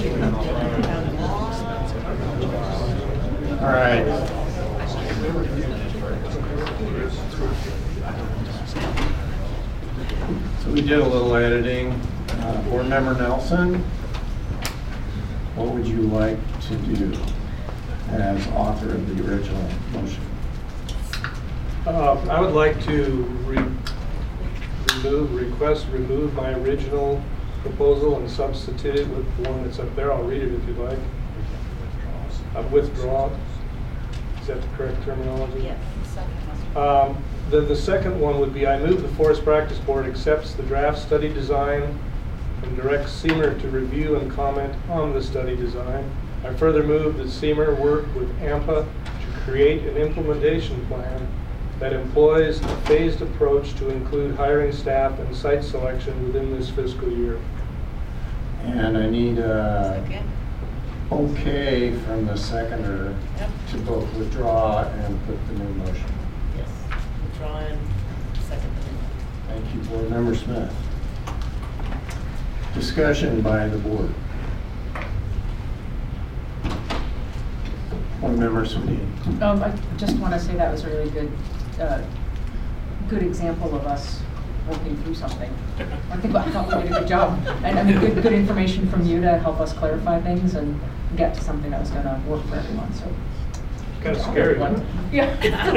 All right. So we did a little editing. Board Member Nelson, what would you like to do as author of the original motion? I would like to remove my original proposal and substitute it with the one that's up there. I'll read it if you'd like. Withdraw. Is that the correct terminology? Yes. The second one would be, I move the Forest Practice Board accepts the draft study design and directs SEMR to review and comment on the study design. I further move that SEMR work with AMPA to create an implementation plan that employs a phased approach to include hiring staff and site selection within this fiscal year. And I need a okay from the seconder to both withdraw and put the new motion. Yes. Withdraw and second amendment. Thank you, Board Member Smith. Discussion by the board. Board Member Sweeney. I just want to say that was a really good example of us working through something. I think I thought we did a good job, and I mean good information from you to help us clarify things and get to something that was going to work for everyone. So Kind of scary. Yeah.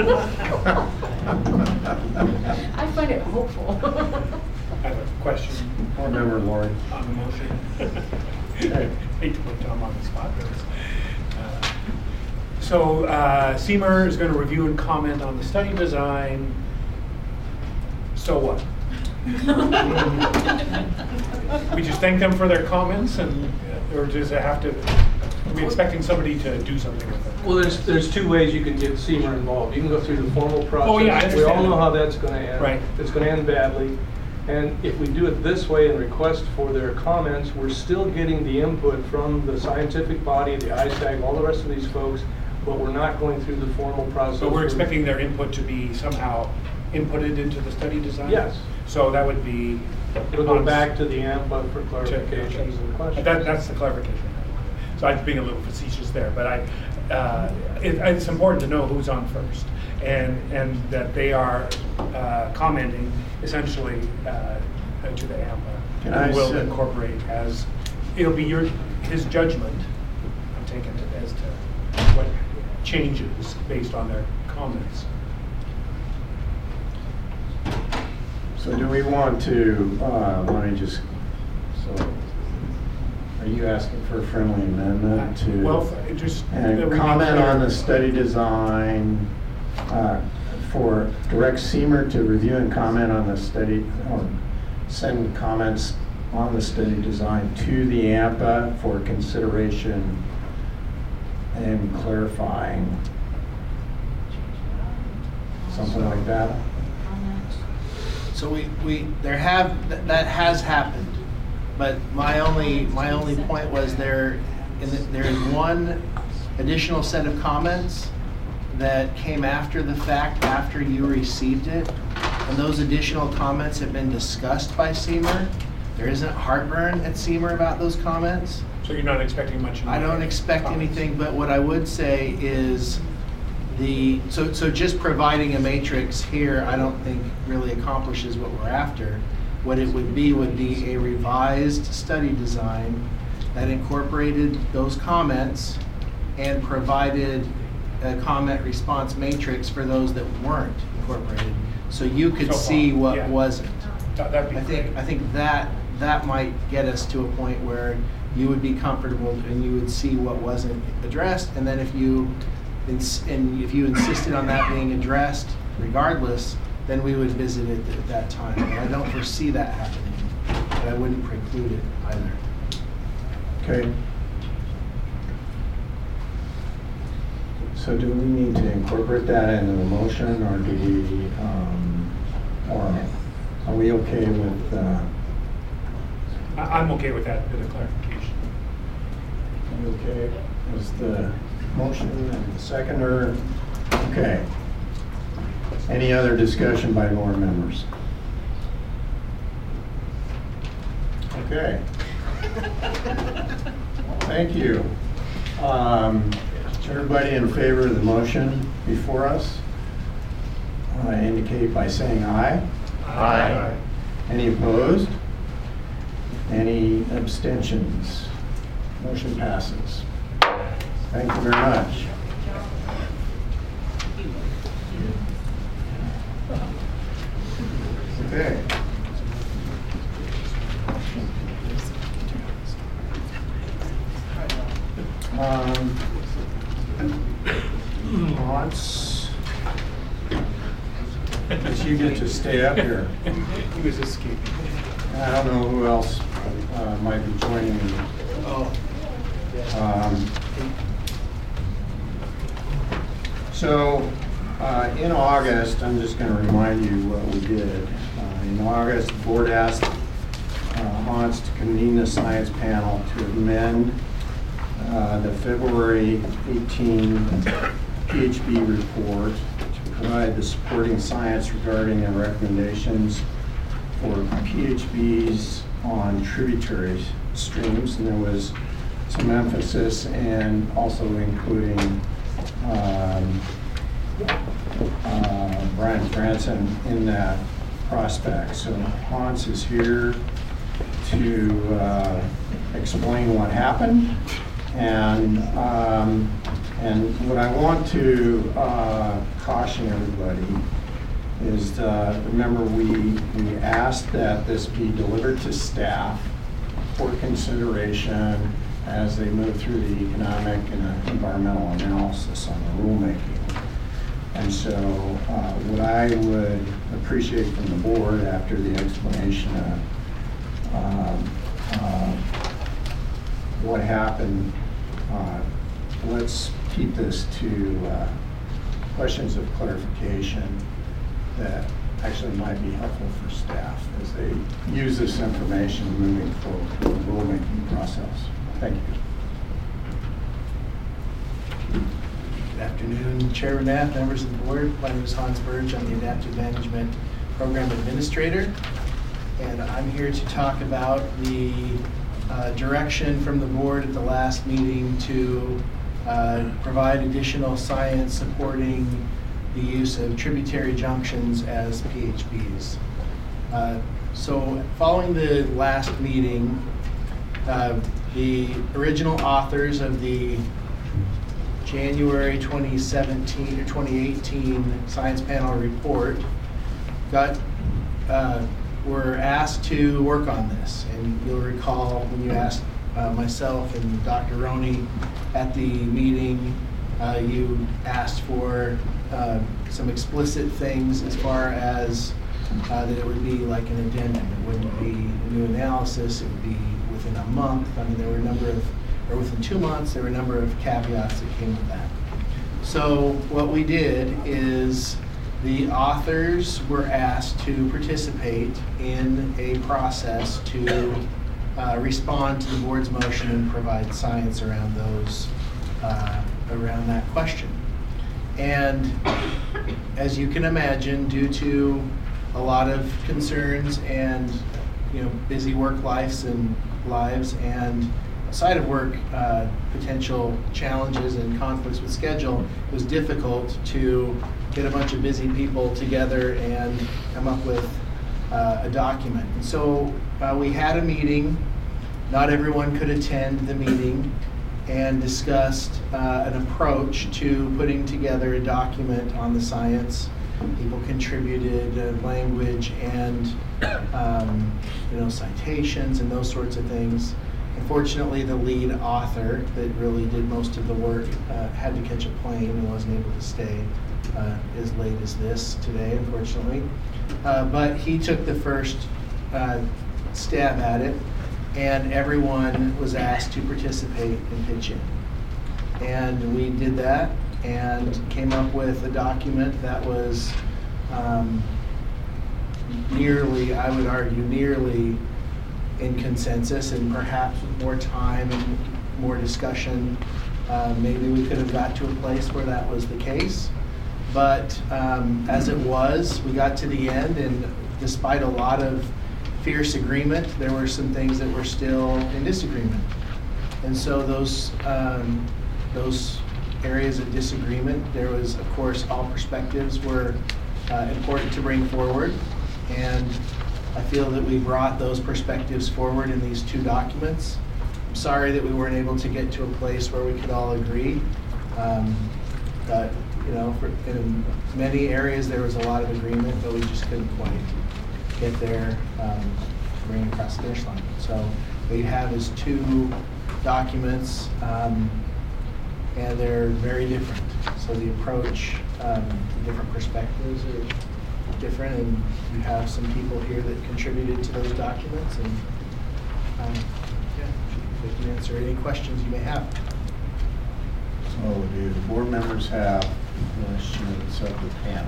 I find it hopeful. I have a question Board Member Lori. on the motion. Okay. Hate to put Tom on the spot. So SEMR is going to review and comment on the study design. So what? We just thank them for their comments, or does it have to? Are we expecting somebody to do something with it? Well, there's two ways you can get SEMR involved. You can go through the formal process. Oh, yeah, I we all understand. know how that's going to end. Right. It's going to end badly. And if we do it this way and request for their comments, we're still getting the input from the scientific body, the ISAC, all the rest of these folks, but we're not going through the formal process. So we're expecting their input to be somehow inputted into the study design? Yes. So that would be... It'll go back to the AMPA for clarifications and questions. That's the clarification. So I'm being a little facetious there, but it's important to know who's on first, and that they are commenting essentially to the AMPA. Can I will say- incorporate as it'll be his judgment. I'm taking it as to what changes based on their comments. So do we want to, let me just, so are you asking for a friendly amendment to? Well, just. And that we comment declare- on the study design, for direct SEMR to review and comment on the study, or send comments on the study design to the AMPA for consideration and clarifying, something like that. So that has happened, but my only point was there is one additional set of comments that came after the fact, after you received it, and those additional comments have been discussed by SEMR. There isn't heartburn at SEMR about those comments. So you're not expecting much? in the I don't expect comments. anything, but what I would say is so just providing a matrix here, I don't think really accomplishes what we're after. What it would be a revised study design that incorporated those comments and provided a comment response matrix for those that weren't incorporated, so you could So see far, what yeah. wasn't. That'd be great. I think that might get us to a point where you would be comfortable and you would see what wasn't addressed, and then if you insisted on that being addressed regardless, then we would visit it at that time. And I don't foresee that happening, but I wouldn't preclude it either. Okay. So do we need to incorporate that into the motion, or do we, or are we okay with, I'm okay with that bit of clarification. are you okay with the motion and the seconder? Okay. Any other discussion by board members? Okay. Thank you. Everybody in favor of the motion before us, indicate by saying aye. Aye. Any opposed? Any abstentions? Motion passes. Thank you very much. Okay. Hans, but you get to stay up here. He was escaping. I don't know who else might be joining me. Oh, So, in August, I'm just going to remind you what we did. In August, the board asked Hans to convene the science panel to amend the February 18 PHB report to provide the supporting science regarding the recommendations for PHBs on tributary streams, and there was some emphasis and also including Brian Franson in that prospect. So Hans is here to explain what happened, and what I want to caution everybody is remember we asked that this be delivered to staff for consideration as they move through the economic and environmental analysis on the rulemaking. And so what I would appreciate from the board after the explanation of what happened, let's keep this to questions of clarification that actually might be helpful for staff as they use this information moving forward through the rulemaking process. Thank you. good afternoon, Chairman Knapp, members of the board. My name is Hans Burge. I'm the Adaptive Management Program Administrator, and I'm here to talk about the direction from the board at the last meeting to provide additional science supporting the use of tributary junctions as PHBs. So following the last meeting, the original authors of the January 2017 or 2018 Science Panel report were asked to work on this. And you'll recall when you asked myself and Dr. Roney at the meeting, you asked for some explicit things as far as that it would be like an addendum. It wouldn't be a new analysis. It would be within a month. I mean, there were a number of, or within 2 months, there were a number of caveats that came with that. So what we did is the authors were asked to participate in a process to respond to the board's motion and provide science around those, around that question. And as you can imagine, due to a lot of concerns and busy work lives and outside of work potential challenges and conflicts with schedule, it was difficult to get a bunch of busy people together and come up with a document. And so we had a meeting. Not everyone could attend the meeting, and discussed an approach to putting together a document on the science. People contributed language and citations and those sorts of things. Unfortunately, the lead author that really did most of the work had to catch a plane and wasn't able to stay as late as this today, unfortunately. But he took the first stab at it, and everyone was asked to participate and pitch in. And we did that and came up with a document that was nearly, I would argue, nearly in consensus, and perhaps with more time and more discussion, maybe we could have got to a place where that was the case. But as it was, we got to the end, and despite a lot of fierce agreement, there were some things that were still in disagreement. And so those areas of disagreement, there was, of course, all perspectives were important to bring forward. And I feel that we brought those perspectives forward in these two documents. I'm sorry that we weren't able to get to a place where we could all agree. But, you know, in many areas there was a lot of agreement, but we just couldn't quite get there to bring it across the finish line. So what you have is two documents, and they're very different. So the approach, the different perspectives are different, and you have some people here that contributed to those documents, and yeah, we can answer any questions you may have. So do the board members have questions of the panel?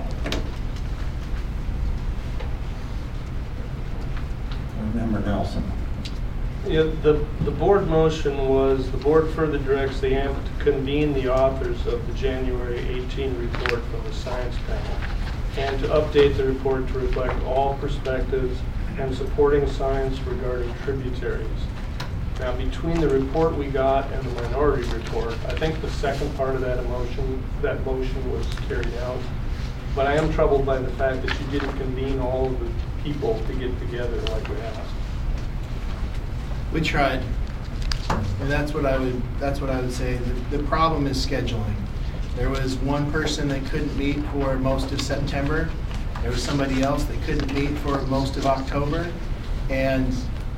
Board Member Nelson. Yeah, the board motion was, the board further directs the AMP to convene the authors of the January 18 report from the science panel and to update the report to reflect all perspectives and supporting science regarding tributaries. Now, between the report we got and the minority report, I think the second part of that motion was carried out. But I am troubled by the fact that you didn't convene all of the people to get together like we asked. We tried, and that's what I would say. The problem is scheduling. There was one person that couldn't meet for most of September. There was somebody else that couldn't meet for most of October, and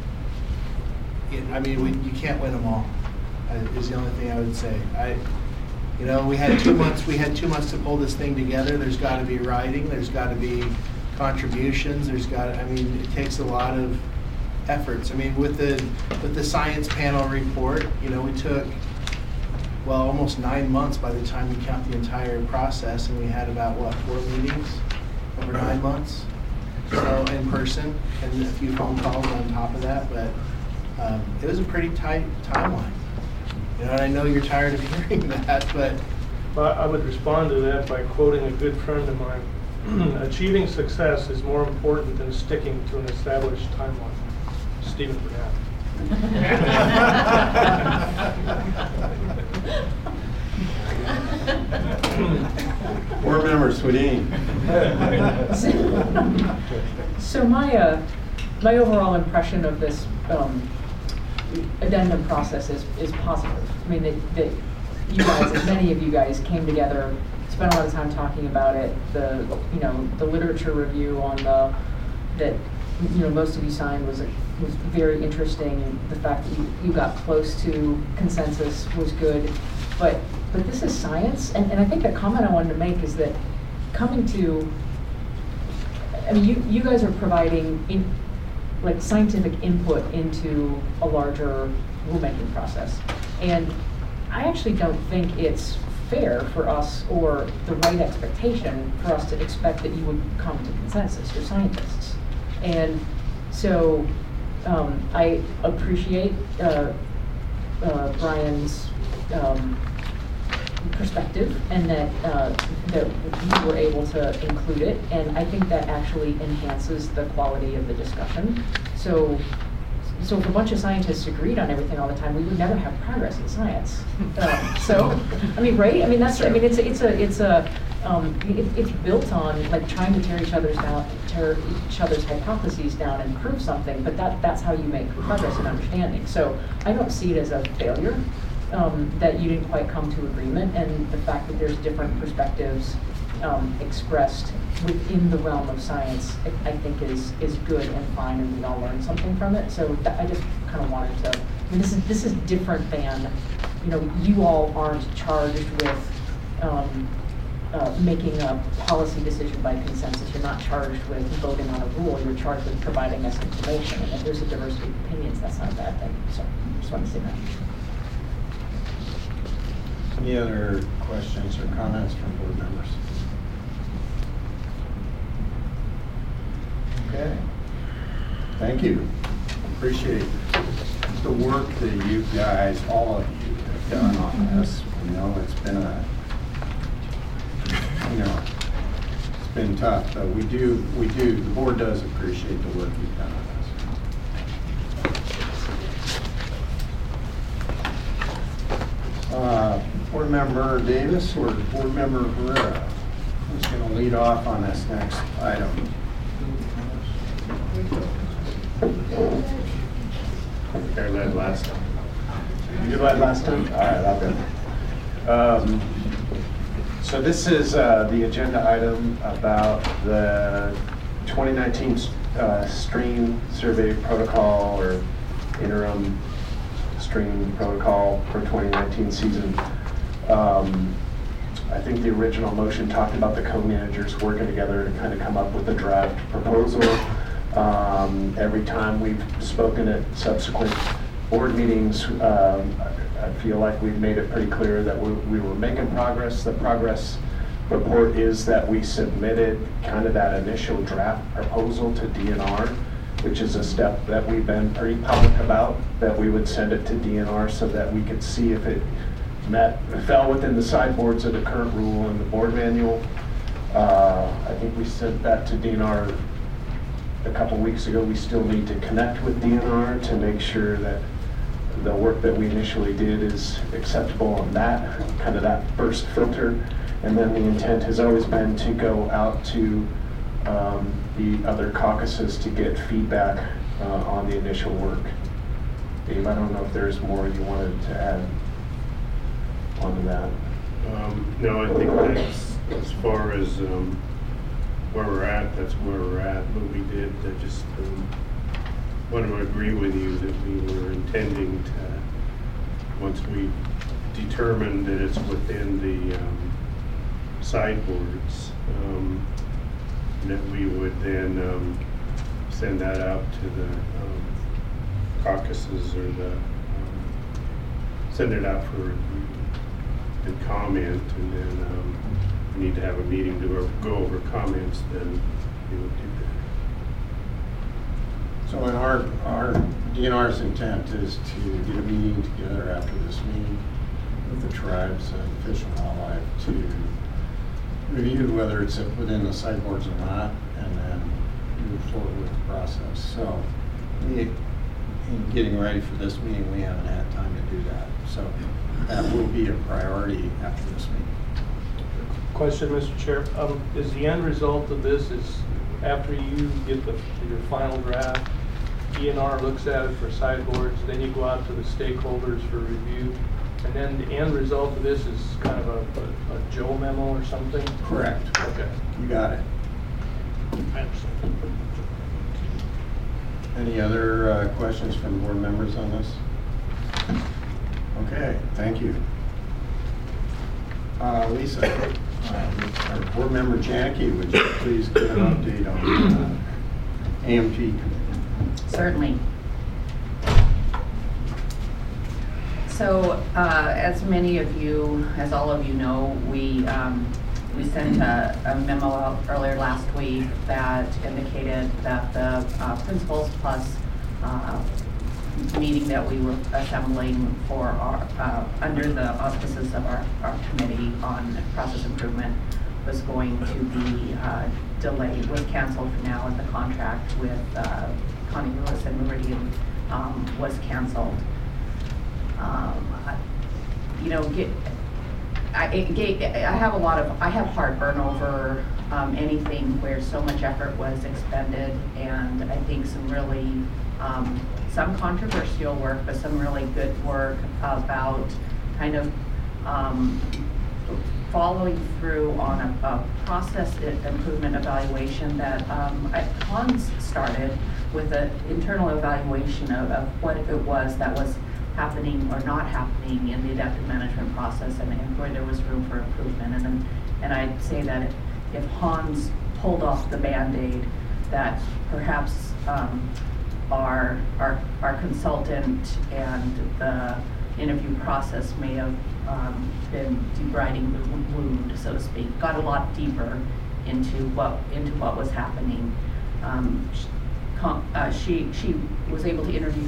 I mean, you can't win them all. Is the only thing I would say. You know, we had 2 months. We had 2 months to pull this thing together. There's got to be writing. There's got to be contributions. I mean, it takes a lot of efforts. I mean, with the science panel report, you know, we took, well, almost 9 months by the time we count the entire process, and we had about, what, 4 meetings over 9 months? So in person, and a few phone calls on top of that, but it was a pretty tight timeline. You know, and I know you're tired of hearing that, but I would respond to that by quoting a good friend of mine. Achieving success is more important than sticking to an established timeline. Stephen Burnett. Board Member Swedien. So my overall impression of this addendum process is positive. I mean, that you guys, as many of you guys, came together, spent a lot of time talking about it. The literature review on that most of you signed was very interesting. The fact that you got close to consensus was good, but this is science, and I think the comment I wanted to make is that coming to, I mean, you guys are providing scientific input into a larger rulemaking process, and I actually don't think it's fair for us, or the right expectation for us to expect that you would come to consensus. You're scientists. And so I appreciate Brian's perspective, and that we were able to include it, and I think that actually enhances the quality of the discussion. So if a bunch of scientists agreed on everything all the time, we would never have progress in science. So, I mean, right? I mean, it's built on trying to tear each other's hypotheses down and prove something, but that's how you make progress and understanding. So I don't see it as a failure that you didn't quite come to agreement, and the fact that there's different perspectives expressed within the realm of science, I think is good and fine, and we all learned something from it. So I just kind of wanted to, I mean, this is different than, you all aren't charged with making a policy decision by consensus. You're not charged with voting on a rule. You're charged with providing us information, and if there's a diversity of opinions, that's not a bad thing. So I just wanted to say that. Any other questions or comments from board members? Okay. Thank you. Appreciate the work that you guys, all of you, have done on this. It's been it's been tough, but the board does appreciate the work you've done on this. Board Member Davis or Board Member Herrera? Who's going to lead off on this next item? I led last time. You led last time? All right, I'll go. So this is the agenda item about the 2019 stream survey protocol or interim stream protocol for 2019 season. I think the original motion talked about the co-managers working together to kind of come up with a draft proposal. Every time we've spoken at subsequent board meetings, I feel like we've made it pretty clear that we were making progress. The progress report is that we submitted kind of that initial draft proposal to DNR, which is a step that we've been pretty public about, that we would send it to DNR so that we could see if it fell within the sideboards of the current rule and the board manual. I think we sent that to DNR a couple weeks ago. We still need to connect with DNR to make sure that the work that we initially did is acceptable on that, kind of that first filter. And then the intent has always been to go out to the other caucuses to get feedback on the initial work. Dave, I don't know if there's more you wanted to add onto that. No, I think that's, as far as where we're at, that's where we're at. What we did, I just want to agree with you that we were intending to, once we determined that it's within the sideboards, that we would then send that out to the caucuses or the send it out for review and comment, and then we need to have a meeting to go over comments. Then we would do that. So in our DNR's intent is to get a meeting together after this meeting with the tribes and Fish and Wildlife to review whether it's within the sideboards or not, and then move forward with the process. So in getting ready for this meeting, we haven't had time to do that. So that will be a priority after this meeting. Question, Mr. Chair. Is the end result of this is after you get your final draft, DNR looks at it for sideboards, then you go out to the stakeholders for review, and then the end result of this is kind of a Joe memo or something? Correct. Okay. You got it. I understand. Any other questions from board members on this? Okay, thank you. Lisa, our board member Jackie, would you please give an update on AMP committee? Certainly. So, as many of you, as all of you know, we sent a memo out earlier last week that indicated that the Principals Plus meeting that we were assembling for our, under the auspices of our committee on process improvement was going to be delayed, was canceled for now, and the contract with Connie Lewis and Meridian was canceled. I have heartburn over anything where so much effort was expended, and I think some really some controversial work, but some really good work about kind of following through on a process improvement evaluation that Hans started with an internal evaluation of what it was that was happening or not happening in the adaptive management process, and where there was room for improvement. And I'd say that if Hans pulled off the Band-Aid, that perhaps our consultant and the interview process may have been debriding the wound, so to speak, got a lot deeper into what was happening. She was able to interview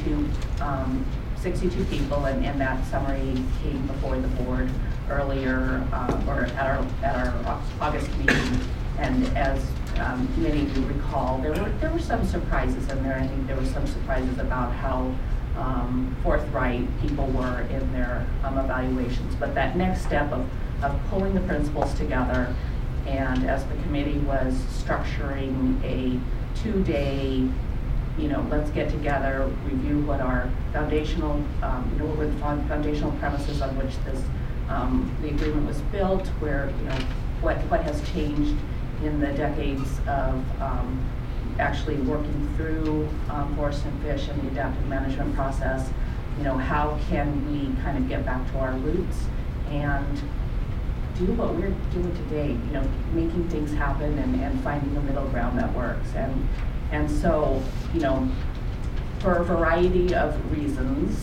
62 people, and that summary came before the board earlier, or at our August meeting. And as many of you recall, there were some surprises in there. I think there were some surprises about how forthright people were in their evaluations. But that next step of pulling the principals together, and as the committee was structuring a 2-day, let's get together, review what our foundational, what were the foundational premises on which this, the agreement was built, where, what has changed in the decades of actually working through forest and fish and the adaptive management process. How can we kind of get back to our roots and do what we're doing today, making things happen and finding a middle ground that works. And so, for a variety of reasons,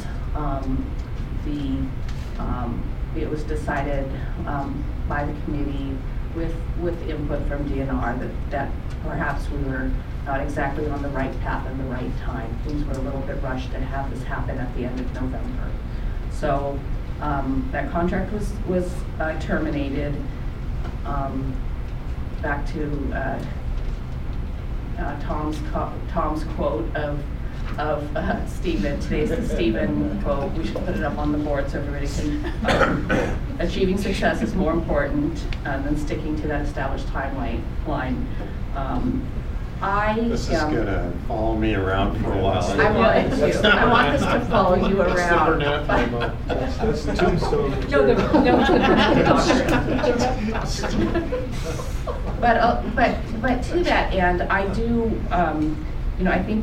it was decided by the committee with input from DNR that perhaps we were not exactly on the right path and the right time. Things were a little bit rushed to have this happen at the end of November. So that contract was terminated. Back to Tom's quote of Stephen. Today's the Stephen quote. We should put it up on the board so everybody can. Achieving success is more important than sticking to that established timeline. This is gonna follow me around for a while. I want it to. I want this to follow you around. That's tombstone. No, But to that end, I do, I think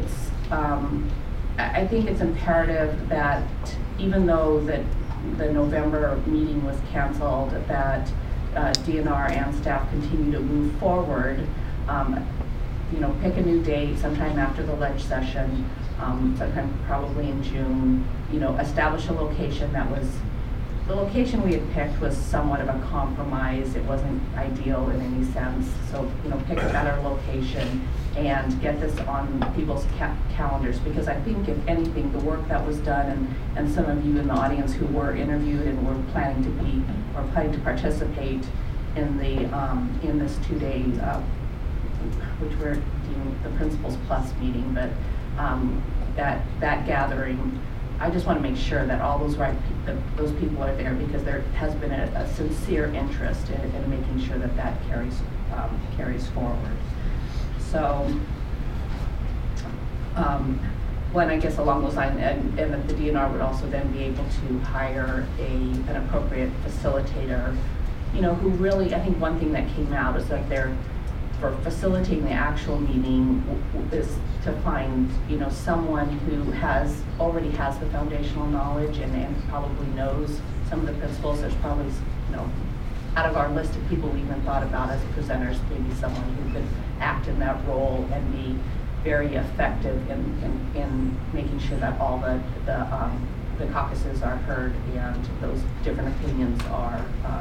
it's imperative that even though the November meeting was canceled, that DNR and staff continue to move forward. Pick a new date sometime after the ledge session, sometime probably in June. Establish a location the location we had picked was somewhat of a compromise. It wasn't ideal in any sense. So, pick a better location and get this on people's calendars, because I think if anything, the work that was done and some of you in the audience who were interviewed and were planning to participate in in this 2-day, which we're doing the Principals Plus meeting, but that gathering, I just want to make sure that all those people are there, because there has been a sincere interest in making sure that carries forward. So, when I guess along those lines, and that the DNR would also then be able to hire an appropriate facilitator, who really, I think one thing that came out is that for facilitating the actual meeting is to find, someone who already has the foundational knowledge and probably knows some of the principles. There's probably, out of our list of people we even thought about as presenters, maybe someone who could act in that role and be very effective in making sure that all the caucuses are heard and those different opinions are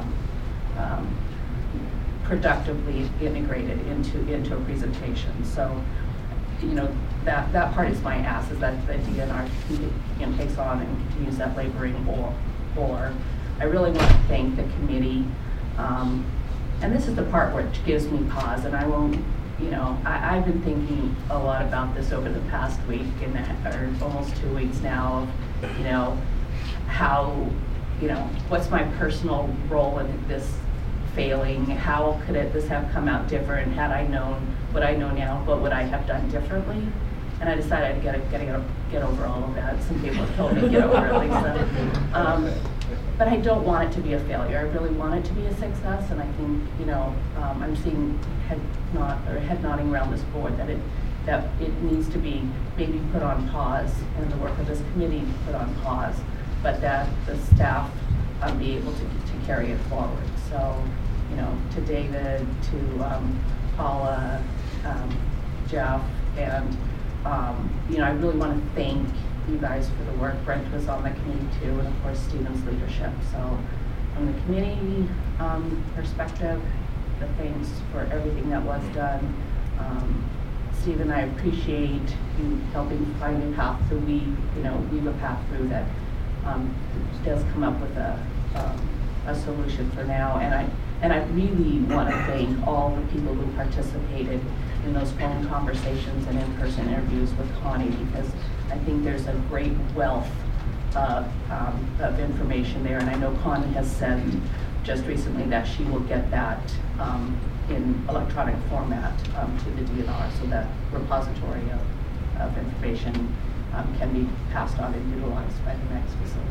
productively integrated into a presentation. So, that part is my ask, is that the DNR takes on and continues that laboring or I really want to thank the committee. And this is the part which gives me pause, and I won't, I've been thinking a lot about this over the past week or almost 2 weeks now of, how, what's my personal role in this failing? How could this have come out different? Had I known what I know now, what would I have done differently? And I decided I'd get over all of that. Some people have told me to get over it, Lisa. But I don't want it to be a failure. I really want it to be a success, and I think, I'm seeing head nodding around this board that it needs to be maybe put on pause, and the work of this committee put on pause, but that the staff be able to carry it forward. So, to David, to Paula, Jeff, and I really want to thank you guys for the work. Brent was on the committee too, and of course Stephen's leadership. So from the committee perspective, the thanks for everything that was done. Stephen, I appreciate you helping find a path to weave a path through that does come up with a solution for now. And I really want to thank all the people who participated in those phone conversations and in-person interviews with Connie, because I think there's a great wealth of information there. And I know Connie has said just recently that she will get that in electronic format to the DNR, so that repository of information can be passed on and utilized by the next facility.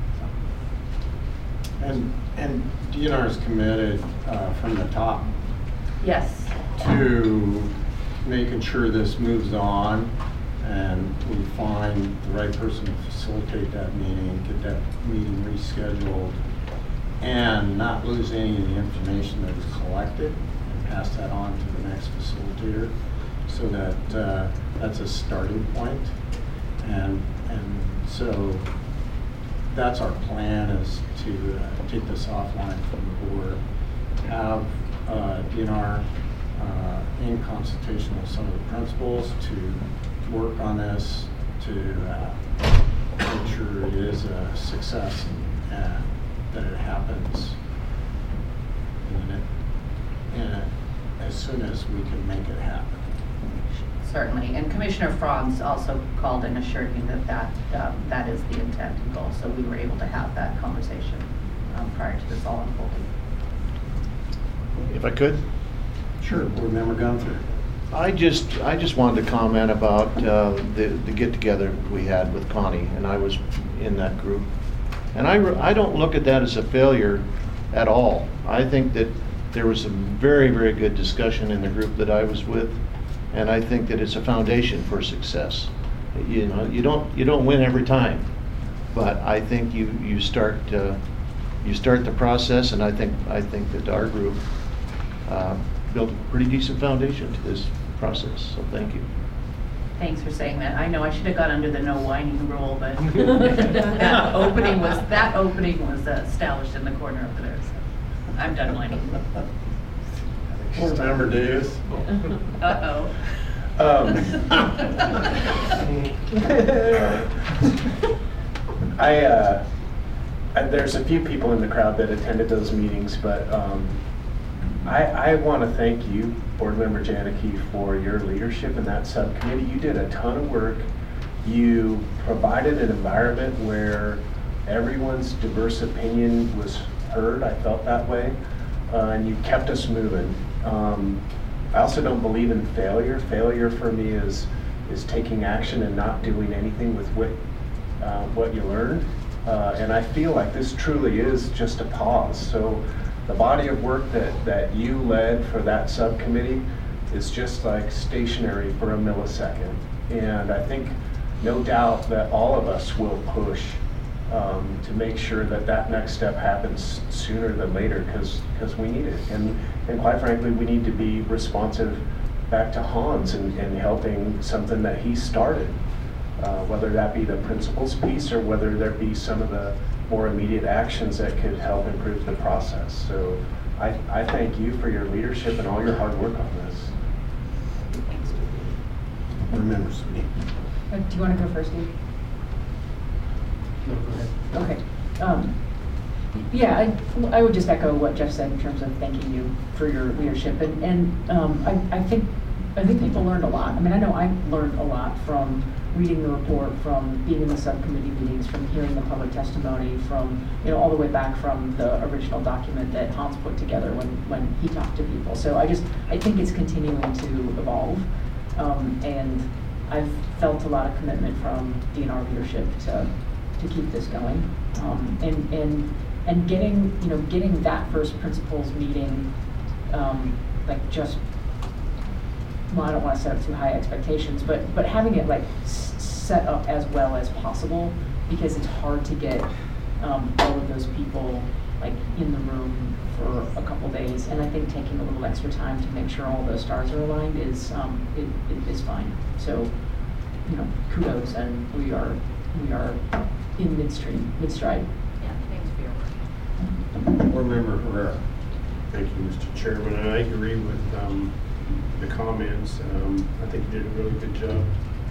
And DNR is committed from the top Yes. to making sure this moves on and we find the right person to facilitate that meeting, get that meeting rescheduled, and not lose any of the information that is collected and pass that on to the next facilitator, so that that's a starting point. And so that's our plan, is to take this offline from the board, have DNR in consultation with some of the principals to work on this, to make sure it is a success and that it happens as soon as we can make it happen. Certainly, and Commissioner Franz also called and assured me that that is the intent and goal, so we were able to have that conversation prior to this all unfolding. If I could? Sure, Board Member Gunther. I just wanted to comment about the get-together we had with Connie, and I was in that group. And I don't look at that as a failure at all. I think that there was some very, very good discussion in the group that I was with, and I think that it's a foundation for success. You know, you don't win every time, but I think you start the process, and I think that our group built a pretty decent foundation to this process. So thank you. Thanks for saying that. I know I should have got under the no whining rule, but that opening was established in the corner over there. So I'm done whining. Board Member Davis. Uh-oh. There's a few people in the crowd that attended those meetings, but I want to thank you, Board Member Janicki, for your leadership in that subcommittee. You did a ton of work. You provided an environment where everyone's diverse opinion was heard. I felt that way. And you kept us moving. I also don't believe in failure. Failure for me is taking action and not doing anything with what you learned. And I feel like this truly is just a pause. So the body of work that you led for that subcommittee is just like stationary for a millisecond. And I think no doubt that all of us will push to make sure that next step happens sooner than later, because we need it. And quite frankly, we need to be responsive back to Hans and helping something that he started, whether that be the principles piece or whether there be some of the more immediate actions that could help improve the process. So I thank you for your leadership and all your hard work on this. Remember, Sweetie. Do you want to go first, Steve? No, go ahead. Okay. Yeah, I would just echo what Jeff said in terms of thanking you for your leadership, and I think people learned a lot. I mean, I know I learned a lot from reading the report, from being in the subcommittee meetings, from hearing the public testimony, from all the way back from the original document that Hans put together when he talked to people. So I think it's continuing to evolve, and I've felt a lot of commitment from DNR leadership to keep this going, and getting that first principals meeting, well, I don't want to set up too high expectations, but having it set up as well as possible, because it's hard to get all of those people in the room for a couple days, and I think taking a little extra time to make sure all those stars are aligned is fine. So, kudos, and we are in mid-stride. Yeah, thanks for your work. Board Member Herrera. Thank you, Mr. Chairman. I agree with the comments. I think you did a really good job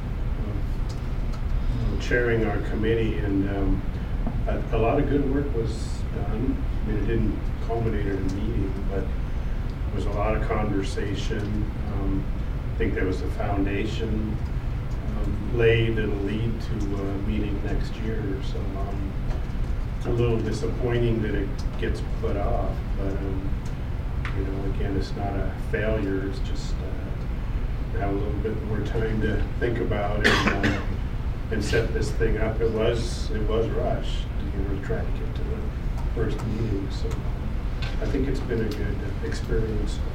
of chairing our committee, and a lot of good work was done. I mean, it didn't culminate in a meeting, but there was a lot of conversation. think there was a foundation laid that'll lead to a meeting next year. So it's a little disappointing that it gets put off, but you know, again, it's not a failure. It's just have a little bit more time to think about it and set this thing up. It was rushed. You know, trying to get to the first meeting. So I think it's been a good experience so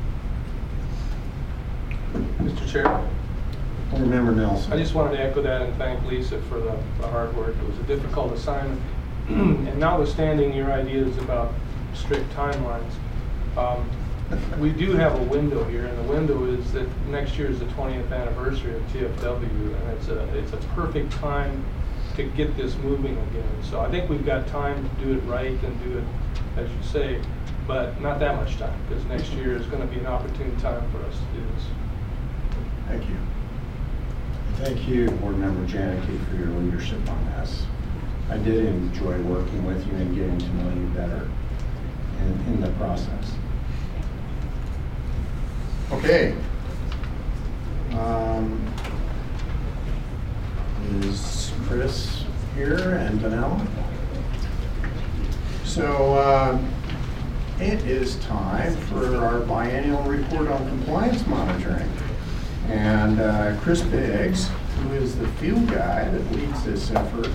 far. Mr. Chair, Board Member Nelson. I just wanted to echo that and thank Lisa for the hard work. It was a difficult assignment. And notwithstanding your ideas about strict timelines, we do have a window here, and the window is that next year is the 20th anniversary of TFW, and it's a perfect time to get this moving again. So I think we've got time to do it right and do it, as you say, but not that much time, because next year is going to be an opportune time for us to do this. Thank you. Thank you, Board Member Janicki, for your leadership on this. I did enjoy working with you and getting to know you better in the process. Okay. Is Chris here and Vanilla? So it is time for our biennial report on compliance monitoring. And Chris Biggs, who is the field guy that leads this effort,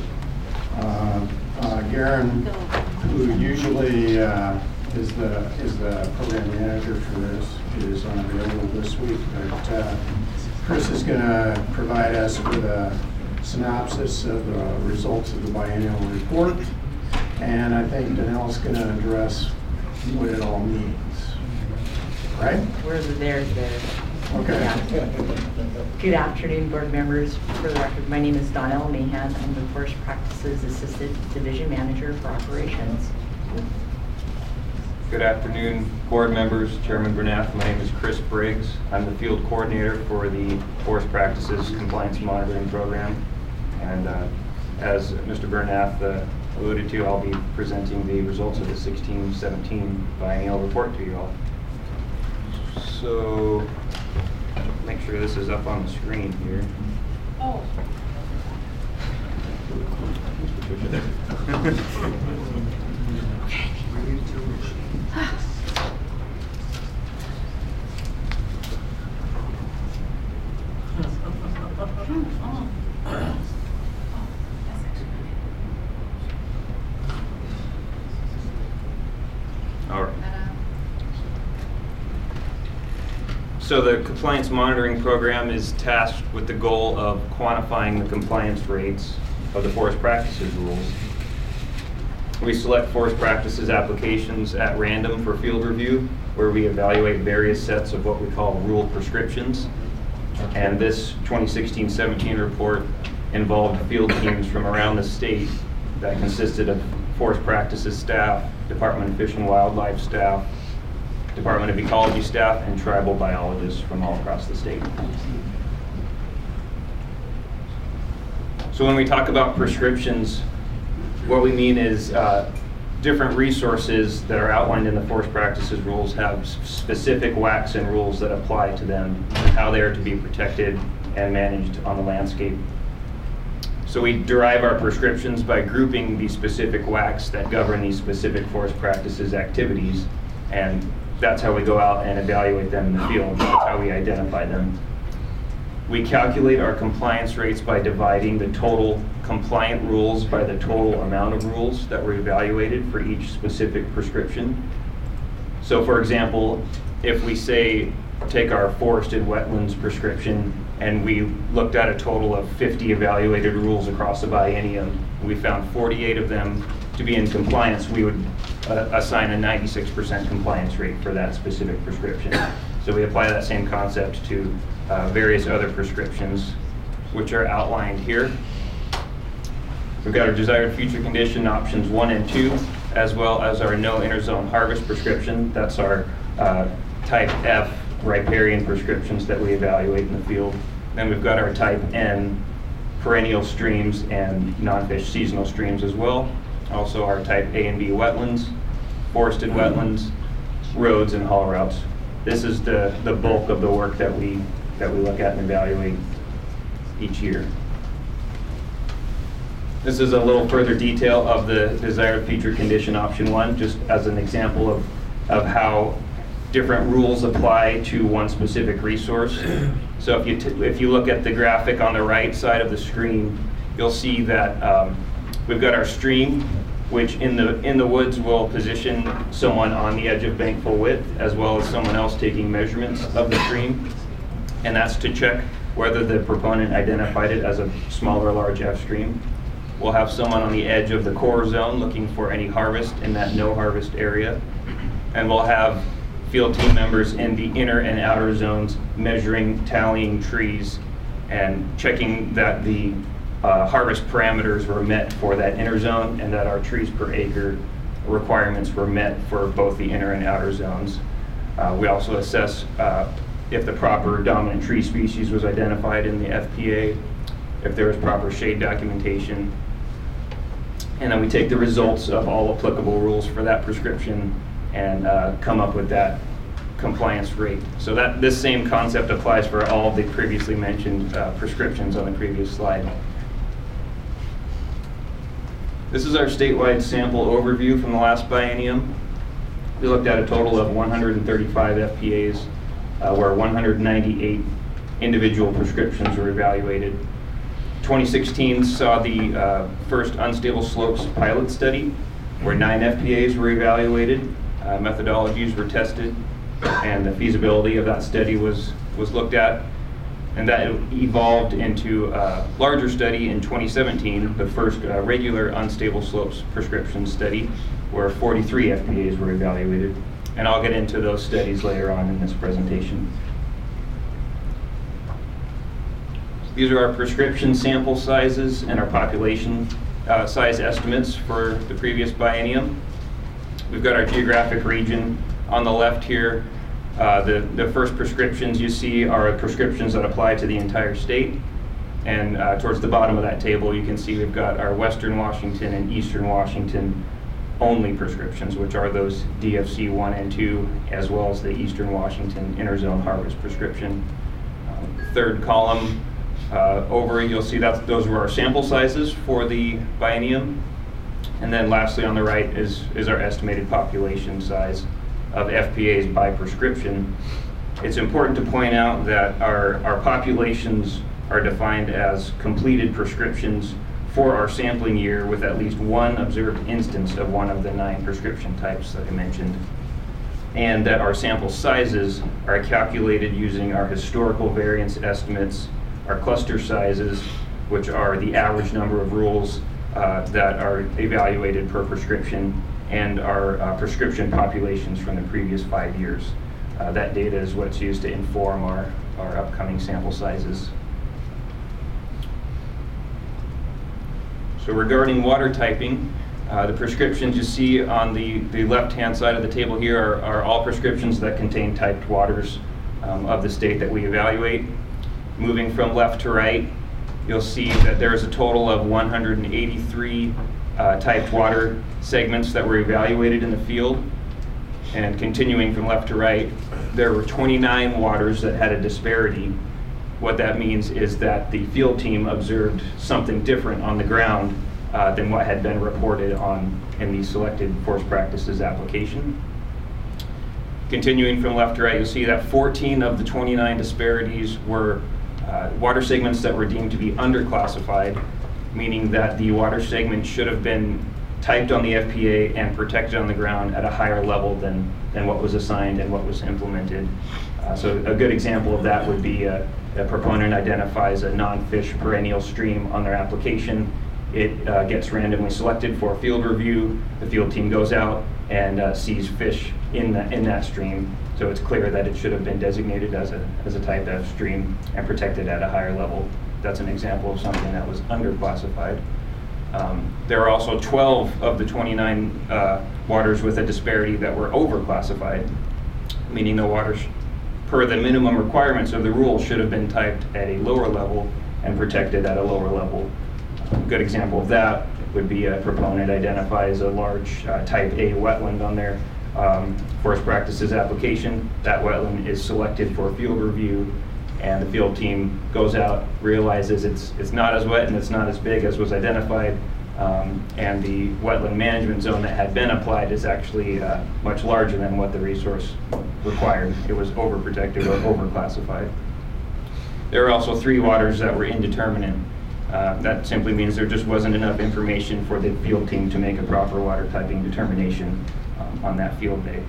Garen, who usually is the program manager for this, is unavailable this week. But Chris is going to provide us with a synopsis of the results of the biennial report, and I think Danelle's going to address what it all means. Right? Where's the there? Okay. Yeah. Good afternoon, board members. For the record, my name is Donnell Mahan. I'm the Forest Practices Assistant Division Manager for Operations. Good afternoon, board members, Chairman Bernath. My name is Chris Briggs. I'm the field coordinator for the Forest Practices Compliance Monitoring Program. And as Mr. Bernath alluded to, I'll be presenting the results of the 16-17 biennial report to you all. So, make sure this is up on the screen here. Oh. All right. So the compliance monitoring program is tasked with the goal of quantifying the compliance rates of the forest practices rules. We select forest practices applications at random for field review, where we evaluate various sets of what we call rule prescriptions. And this 2016-17 report involved field teams from around the state that consisted of forest practices staff, Department of Fish and Wildlife staff, Department of Ecology staff, and tribal biologists from all across the state. So when we talk about prescriptions, what we mean is different resources that are outlined in the forest practices rules have specific WACs and rules that apply to them, and how they are to be protected and managed on the landscape. So we derive our prescriptions by grouping the specific WACs that govern these specific forest practices activities, and that's how we go out and evaluate them in the field. That's how we identify them. We calculate our compliance rates by dividing the total compliant rules by the total amount of rules that were evaluated for each specific prescription. So for example, if we say, take our forested wetlands prescription, and we looked at a total of 50 evaluated rules across the biennium, we found 48 of them to be in compliance, we would assign a 96% compliance rate for that specific prescription. So we apply that same concept to various other prescriptions, which are outlined here. We've got our desired future condition options 1 and 2, as well as our no interzone harvest prescription. That's our type F riparian prescriptions that we evaluate in the field. Then we've got our type N perennial streams and non-fish seasonal streams as well. Also our type A and B wetlands, forested wetlands, roads, and haul routes. This is the bulk of the work that we that we look at and evaluate each year. This is a little further detail of the desired feature condition option 1, just as an example of how different rules apply to one specific resource. So if you look at the graphic on the right side of the screen, you'll see that we've got our stream, which in the woods will position someone on the edge of bankful width, as well as someone else taking measurements of the stream. And that's to check whether the proponent identified it as a small or large F stream. We'll have someone on the edge of the core zone looking for any harvest in that no harvest area. And we'll have field team members in the inner and outer zones measuring, tallying trees, and checking that the harvest parameters were met for that inner zone and that our trees per acre requirements were met for both the inner and outer zones. We also assess if the proper dominant tree species was identified in the FPA, if there was proper shade documentation, and then we take the results of all applicable rules for that prescription and come up with that compliance rate. So this same concept applies for all of the previously mentioned prescriptions on the previous slide. This is our statewide sample overview from the last biennium. We looked at a total of 135 FPAs, where 198 individual prescriptions were evaluated. 2016 saw the first unstable slopes pilot study, where 9 FPAs were evaluated, methodologies were tested, and the feasibility of that study was looked at. And that evolved into a larger study in 2017, the first regular unstable slopes prescription study, where 43 FPAs were evaluated. And I'll get into those studies later on in this presentation. These are our prescription sample sizes and our population size estimates for the previous biennium. We've got our geographic region on the left here. The first prescriptions you see are prescriptions that apply to the entire state. And towards the bottom of that table, you can see we've got our Western Washington and Eastern Washington only prescriptions, which are those DFC 1 and 2, as well as the Eastern Washington interzone harvest prescription. Third column over, you'll see that those were our sample sizes for the biennium. And then lastly on the right is our estimated population size of FPAs by prescription. It's important to point out that our populations are defined as completed prescriptions for our sampling year with at least one observed instance of one of the 9 prescription types that I mentioned. And that our sample sizes are calculated using our historical variance estimates, our cluster sizes, which are the average number of rules that are evaluated per prescription, and our prescription populations from the previous 5 years. That data is what's used to inform our upcoming sample sizes. So regarding water typing, the prescriptions you see on the left-hand side of the table here are all prescriptions that contain typed waters of the state that we evaluate. Moving from left to right, you'll see that there's a total of 183 typed water segments that were evaluated in the field. And continuing from left to right, there were 29 waters that had a disparity. What that means is that the field team observed something different on the ground than what had been reported in the selected forest practices application. Continuing from left to right, you'll see that 14 of the 29 disparities were water segments that were deemed to be underclassified, meaning that the water segment should have been typed on the FPA and protected on the ground at a higher level than what was assigned and what was implemented. So a good example of that would be a proponent identifies a non-fish perennial stream on their application. It gets randomly selected for field review. The field team goes out and sees fish in that stream. So it's clear that it should have been designated as a type F stream and protected at a higher level. That's an example of something that was underclassified. There are also 12 of the 29 waters with a disparity that were overclassified, meaning the waters per the minimum requirements of the rule should have been typed at a lower level and protected at a lower level. A good example of that would be a proponent identifies a large type A wetland on their forest practices application. That wetland is selected for field review and the field team goes out, realizes it's not as wet and it's not as big as was identified, and the wetland management zone that had been applied is actually much larger than what the resource required. It was overprotected or overclassified. There are also 3 waters that were indeterminate. That simply means there just wasn't enough information for the field team to make a proper water typing determination on that field day.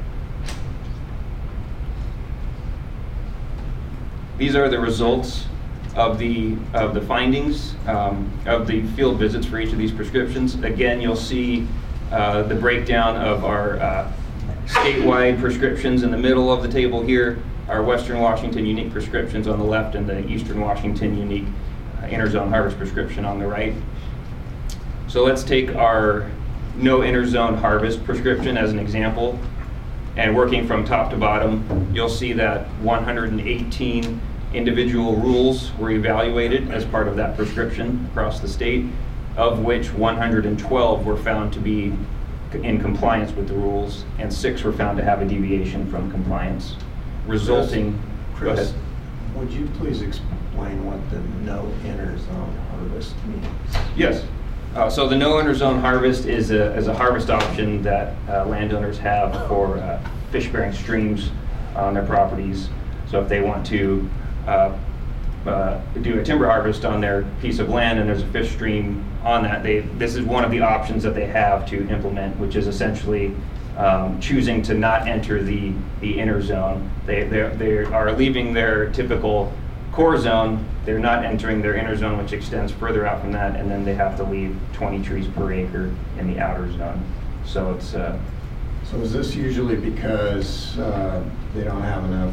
These are the results of the findings of the field visits for each of these prescriptions. Again, you'll see the breakdown of our statewide prescriptions in the middle of the table here, our Western Washington unique prescriptions on the left, and the Eastern Washington unique interzone harvest prescription on the right. So let's take our no interzone harvest prescription as an example. And working from top to bottom, you'll see that 118 individual rules were evaluated as part of that prescription across the state, of which 112 were found to be in compliance with the rules, and 6 were found to have a deviation from compliance, resulting... Chris, Go ahead. would you please explain what the no interzone harvest means? Yes. So the no interzone harvest is a harvest option that landowners have for fish-bearing streams on their properties. So if they want to do a timber harvest on their piece of land and there's a fish stream on that, this is one of the options that they have to implement, which is essentially choosing to not enter the interzone. They are leaving their typical core zone, they're not entering their inner zone, which extends further out from that, and then they have to leave 20 trees per acre in the outer zone. So it's... So is this usually because they don't have enough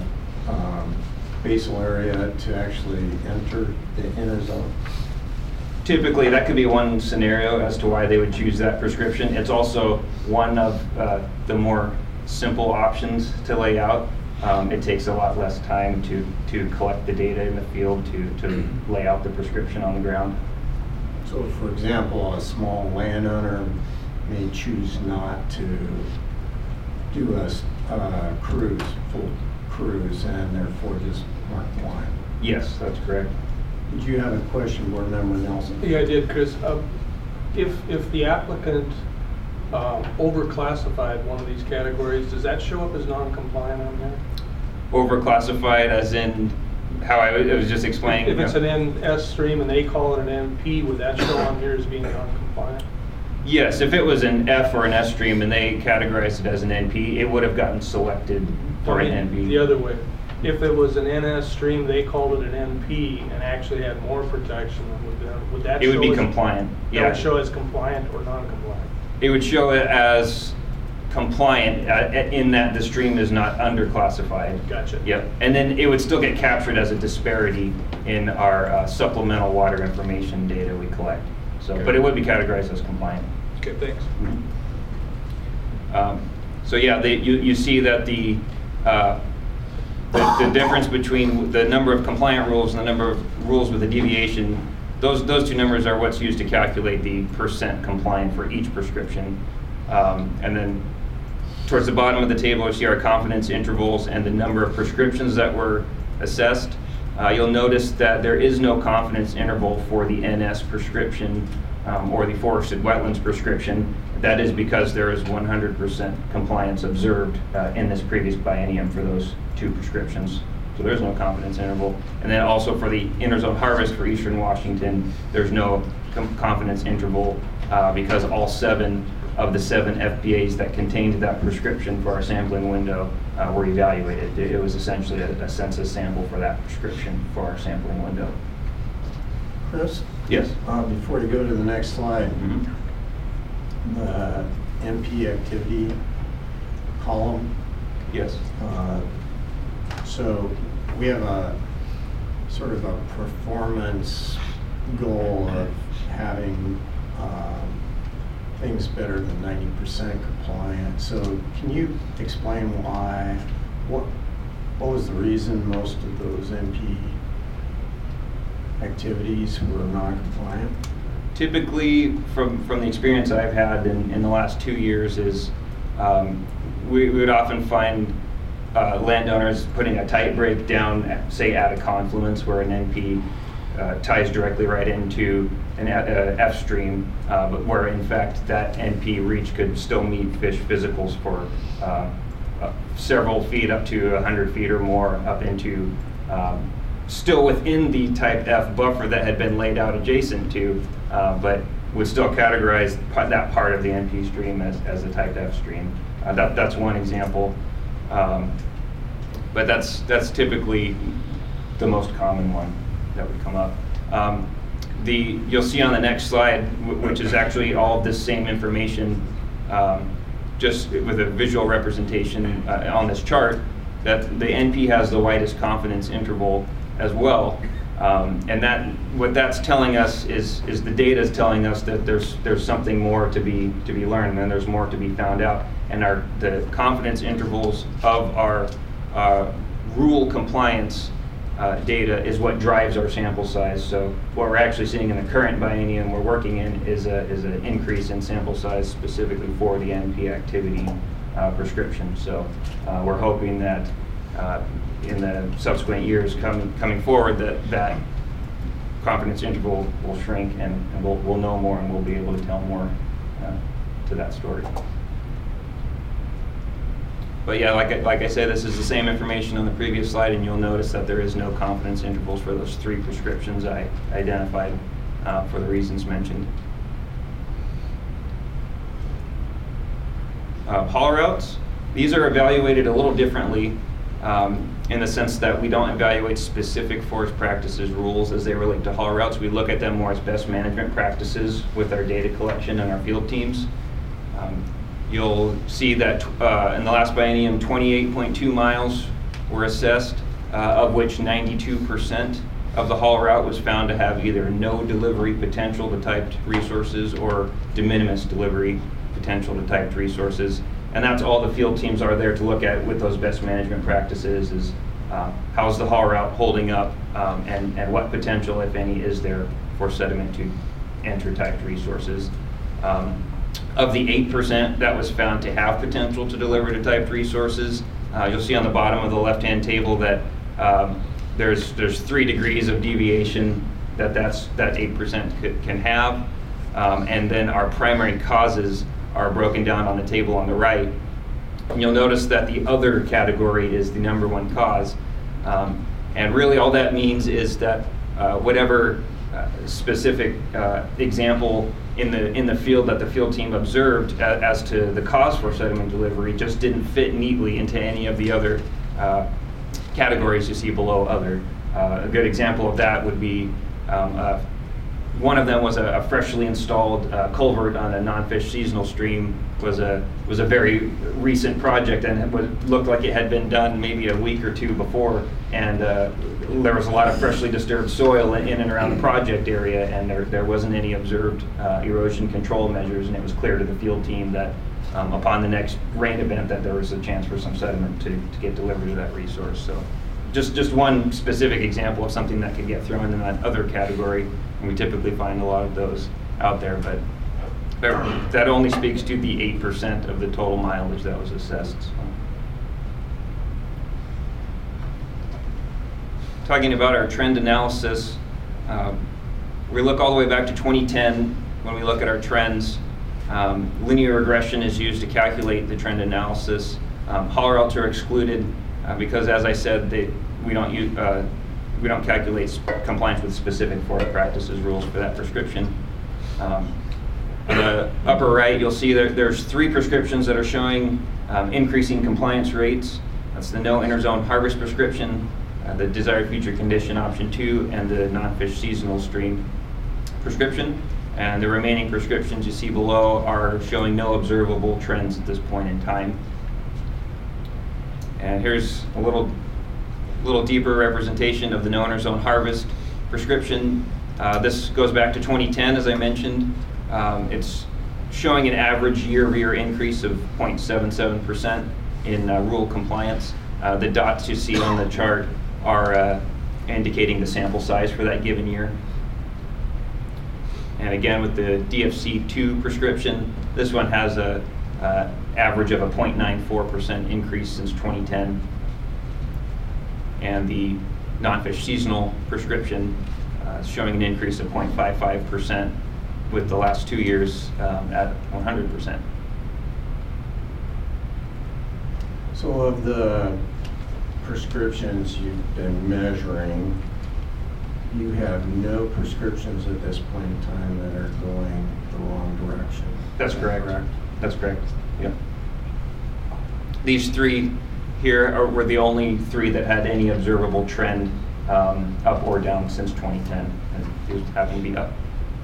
basal area to actually enter the inner zone? Typically, that could be one scenario as to why they would choose that prescription. It's also one of the more simple options to lay out. It takes a lot less time to collect the data in the field to lay out the prescription on the ground. So for example, a small landowner may choose not to do a full cruise, and therefore just mark the line. Yes, that's correct. Did you have a question, Board Member Nelson? Yeah, I did, Chris. If the applicant overclassified one of these categories, does that show up as non-compliant on there? Overclassified as in how I was just explaining? If it's an NS stream and they call it an NP, would that show on here as being non-compliant? Yes, if it was an F or an S stream and they categorized it as an NP, it would have gotten selected for an NP. The other way. If it was an NS stream, they called it an NP and actually had more protection, would that show? It would be compliant. That would show as compliant or non-compliant? It would show it as compliant in that the stream is not underclassified. Gotcha. Yep. And then it would still get captured as a disparity in our supplemental water information data we collect. So, Okay. But it would be categorized as compliant. Okay, thanks. So yeah, you see that the difference between the number of compliant rules and the number of rules with a deviation, those two numbers are what's used to calculate the % compliant for each prescription. And then towards the bottom of the table, you see our confidence intervals and the number of prescriptions that were assessed. You'll notice that there is no confidence interval for the NS prescription or the forested wetlands prescription. That is because there is 100% compliance observed in this previous biennium for those 2 prescriptions. So there's no confidence interval. And then also for the interzone harvest for Eastern Washington, there's no confidence interval because all 7 of the 7 FPAs that contained that prescription for our sampling window were evaluated. It was essentially a census sample for that prescription for our sampling window. Chris? Yes. Before you go to the next slide, the MP activity column. Yes. So we have a sort of a performance goal of having things better than 90% compliant. So can you explain why, what was the reason most of those MP activities were non-compliant? Typically, from the experience I've had in the last 2 years is we would often find landowners putting a tight break down, say at a confluence where an NP ties directly right into an F stream, but where in fact that NP reach could still meet fish physicals for several feet, up to 100 feet or more, up into still within the type F buffer that had been laid out adjacent to, but would still categorize that part of the NP stream as a type F stream. That's one example. But that's typically the most common one that would come up. You'll see on the next slide, which is actually all of this same information, just with a visual representation on this chart, that the NP has the widest confidence interval as well. And what that's telling us is the data is telling us that there's something more to be learned, and there's more to be found out. And the confidence intervals of our rule compliance data is what drives our sample size. So what we're actually seeing in the current biennium we're working in is an increase in sample size specifically for the NP activity prescription. So we're hoping that in the subsequent years coming forward that confidence interval will shrink, and we'll know more, and we'll be able to tell more to that story. But yeah, like I said, this is the same information on the previous slide, and you'll notice that there is no confidence intervals for those 3 prescriptions I identified for the reasons mentioned. Haul routes, these are evaluated a little differently in the sense that we don't evaluate specific forest practices rules as they relate to haul routes. We look at them more as best management practices with our data collection and our field teams. You'll see that in the last biennium, 28.2 miles were assessed, of which 92% of the haul route was found to have either no delivery potential to typed resources or de minimis delivery potential to typed resources. And that's all the field teams are there to look at with those best management practices is how's the haul route holding up, and what potential, if any, is there for sediment to enter typed resources. Of the 8% that was found to have potential to deliver to typed resources, you'll see on the bottom of the left-hand table that there's 3 degrees of deviation that 8% can have, and then our primary causes are broken down on the table on the right. And you'll notice that the other category is the #1 cause, and really all that means is that whatever specific example in the field that the field team observed as to the cause for sediment delivery just didn't fit neatly into any of the other categories you see below other. A good example of that would be one of them was a freshly installed culvert on a non-fish seasonal stream. Was a very recent project, and it looked like it had been done maybe a week or 2 before, and there was a lot of freshly disturbed soil in and around the project area, and there wasn't any observed erosion control measures, and it was clear to the field team that upon the next rain event that there was a chance for some sediment to get delivered to that resource. So just one specific example of something that could get thrown in that other category, and we typically find a lot of those out there, but that only speaks to the 8% of the total mileage that was assessed. So. Talking about our trend analysis, we look all the way back to 2010 when we look at our trends. Linear regression is used to calculate the trend analysis. Haul routes are excluded because, as I said, we don't calculate compliance with specific forest practices rules for that prescription. On the upper right, you'll see there's 3 prescriptions that are showing increasing compliance rates. That's the no interzone harvest prescription, the desired future condition option 2, and the non-fish seasonal stream prescription. And the remaining prescriptions you see below are showing no observable trends at this point in time. And here's a little deeper representation of the no interzone harvest prescription. This goes back to 2010, as I mentioned. It's showing an average year-over-year increase of 0.77% in rule compliance. The dots you see on the chart are indicating the sample size for that given year. And again, with the DFC2 prescription, this one has a average of a 0.94% increase since 2010. and the non-fish seasonal prescription showing an increase of 0.55%, with the last 2 years at 100%. So of the prescriptions you've been measuring, you have no prescriptions at this point in time that are going the wrong direction? That's correct. That's correct. Yep. These 3 here were the only 3 that had any observable trend up or down since 2010, and these happen to be up.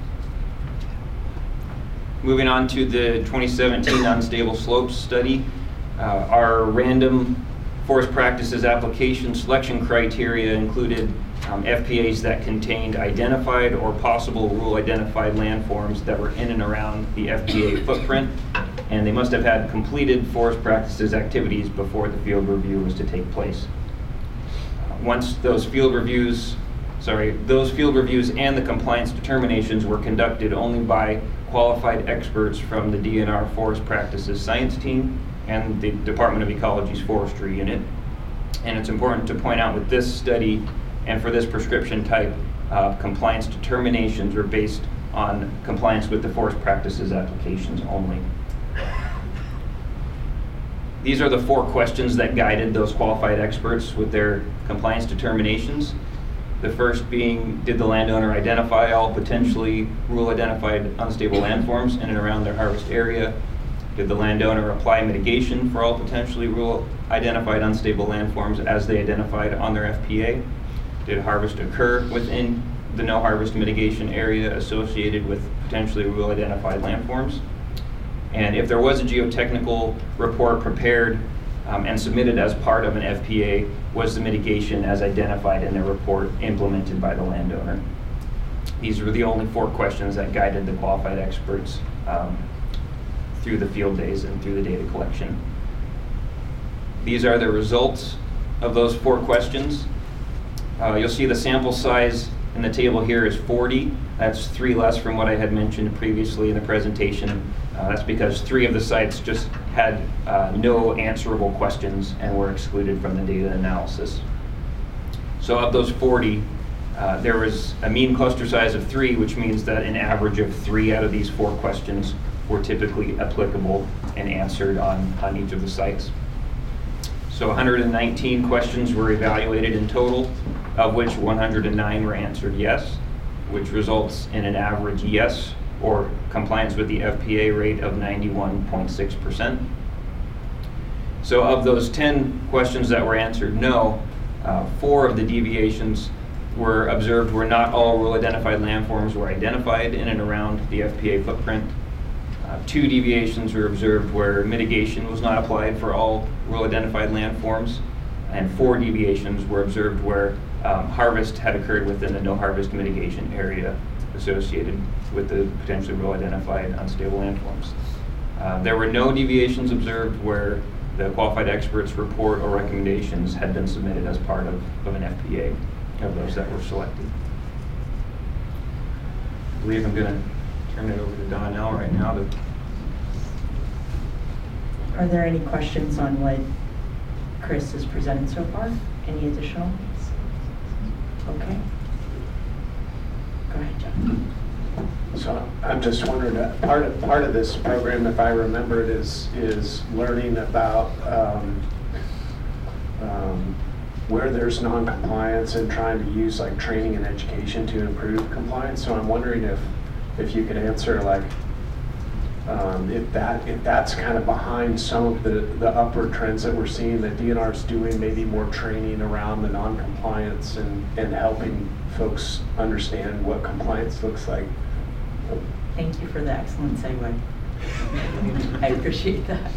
Moving on to the 2017 Unstable Slopes Study, our random forest practices application selection criteria included FPAs that contained identified or possible rule identified landforms that were in and around the FPA footprint, and they must have had completed forest practices activities before the field review was to take place. Once those field reviews and the compliance determinations were conducted only by qualified experts from the DNR Forest Practices Science Team and the Department of Ecology's Forestry Unit. And it's important to point out with this study and for this prescription type, compliance determinations were based on compliance with the forest practices applications only. These are the 4 questions that guided those qualified experts with their compliance determinations. The first being, did the landowner identify all potentially rule identified unstable landforms in and around their harvest area? Did the landowner apply mitigation for all potentially rule identified unstable landforms as they identified on their FPA? Did harvest occur within the no harvest mitigation area associated with potentially rule identified landforms? And if there was a geotechnical report prepared and submitted as part of an FPA, was the mitigation as identified in the report implemented by the landowner? These were the only 4 questions that guided the qualified experts through the field days and through the data collection. These are the results of those 4 questions. You'll see the sample size in the table here is 40. That's 3 less from what I had mentioned previously in the presentation. That's because 3 of the sites just had no answerable questions and were excluded from the data analysis. So of those 40, there was a mean cluster size of 3, which means that an average of 3 out of these 4 questions were typically applicable and answered on each of the sites. So 119 questions were evaluated in total, of which 109 were answered yes, which results in an average yes or compliance with the FPA rate of 91.6%. So of those 10 questions that were answered no, 4 of the deviations were observed where not all rule identified landforms were identified in and around the FPA footprint. 2 deviations were observed where mitigation was not applied for all rule identified landforms, and 4 deviations were observed where harvest had occurred within the no harvest mitigation area associated with the potentially rule identified unstable landforms. There were no deviations observed where the qualified experts report or recommendations had been submitted as part of an FPA of those that were selected. I believe I'm going to turn it over to Donnell right now to. Are there any questions on what Chris has presented so far? Any additional? Okay. Go ahead, John. So I'm just wondering, part of this program, if I remember it, is learning about where there's non-compliance and trying to use like training and education to improve compliance. So I'm wondering if you could answer like if that's kind of behind some of the upward trends that we're seeing that DNR's doing, maybe more training around the non-compliance and helping folks understand what compliance looks like. Thank you for the excellent segue. I appreciate that.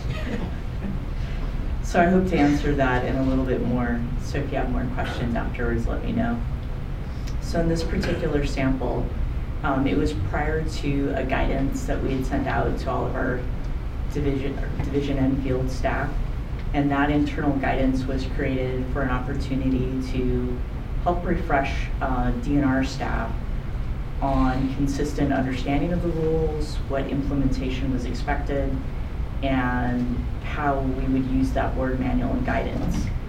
So I hope to answer that in a little bit more. So if you have more questions afterwards, let me know. So in this particular sample, it was prior to a guidance that we had sent out to all of our division and field staff. And that internal guidance was created for an opportunity to help refresh DNR staff on consistent understanding of the rules, what implementation was expected, and how we would use that board manual and guidance.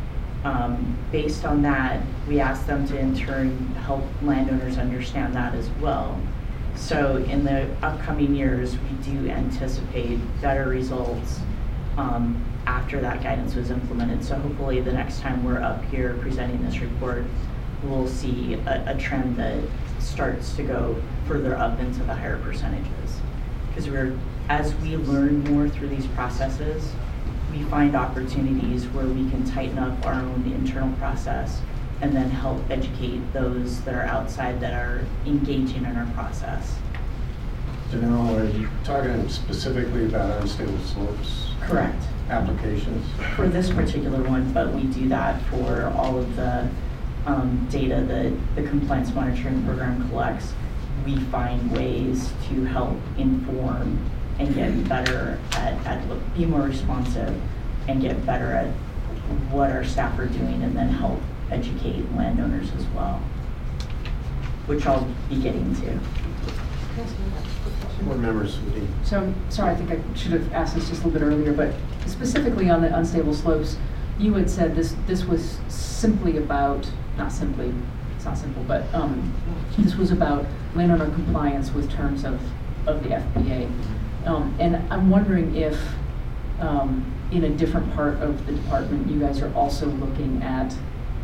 Based on that, we asked them to in turn help landowners understand that as well. So in the upcoming years, we do anticipate better results after that guidance was implemented. So hopefully the next time we're up here presenting this report, we'll see a trend that starts to go further up into the higher percentages. Because as we learn more through these processes, we find opportunities where we can tighten up our own internal process and then help educate those that are outside that are engaging in our process. Janelle, are you talking specifically about unstable slopes? Correct. Applications? For this particular one, but we do that for all of the data that the compliance monitoring program collects. We find ways to help inform and get better at be more responsive and get better at what our staff are doing, and then help educate landowners as well, which I'll be getting to. Board members, Woody. So, sorry, I think I should have asked this just a little bit earlier, but specifically on the unstable slopes, you had said this was simply about, not simply, it's not simple, but this was about landowner compliance with terms of the FPA. And I'm wondering if in a different part of the department, you guys are also looking at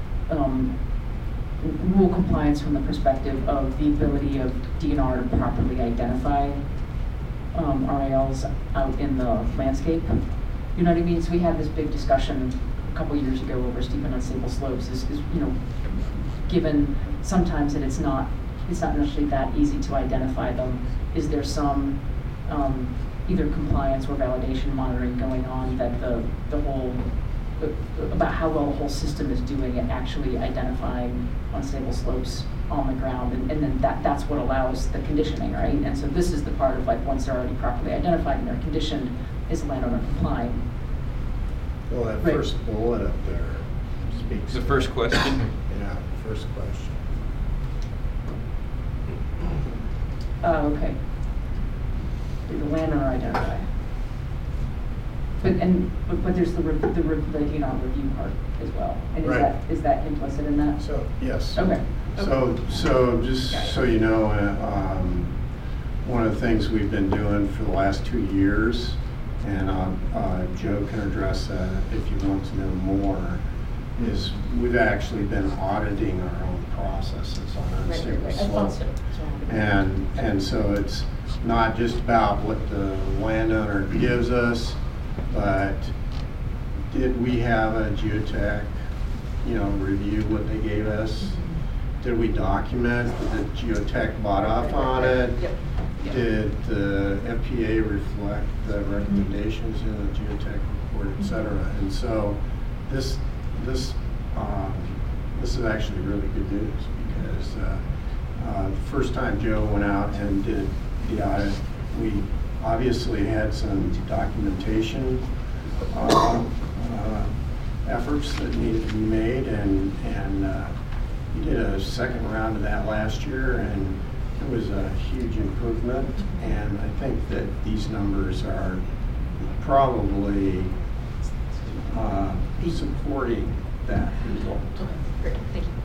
rule compliance from the perspective of the ability of DNR to properly identify RALs out in the landscape. You know what I mean? So we had this big discussion a couple years ago over steep and unstable slopes. Is you know, given sometimes that it's not necessarily that easy to identify them. Is there some either compliance or validation monitoring going on that the whole about how well the whole system is doing at actually identifying unstable slopes on the ground, and then that's what allows the conditioning, right? And so this is the part of like once they're already properly identified and they're conditioned, is the landowner complying? Well, that Right. first bullet up there speaks. The first question. Yeah, first question. Oh, okay. The landowner identify. But there's the DNR review part as well. And Right. is that implicit in that? So, yes. Okay. So just so you know, one of the things we've been doing for the last 2 years, and Joe can address that if you want to know more, is we've actually been auditing our own processes on unstable I thought slope. so. And so it's not just about what the landowner gives us, but did we have a geotech, review what they gave us? Did we document that geotech bought off on it? Yep. Did the FPA reflect the recommendations in the geotech report, et cetera? And so this is actually really good news, because the first time Joe went out and did the audit, we obviously had some documentation efforts that needed to be made, and we did a second round of that last year, and it was a huge improvement. And I think that these numbers are probably supporting that result. Great, thank you.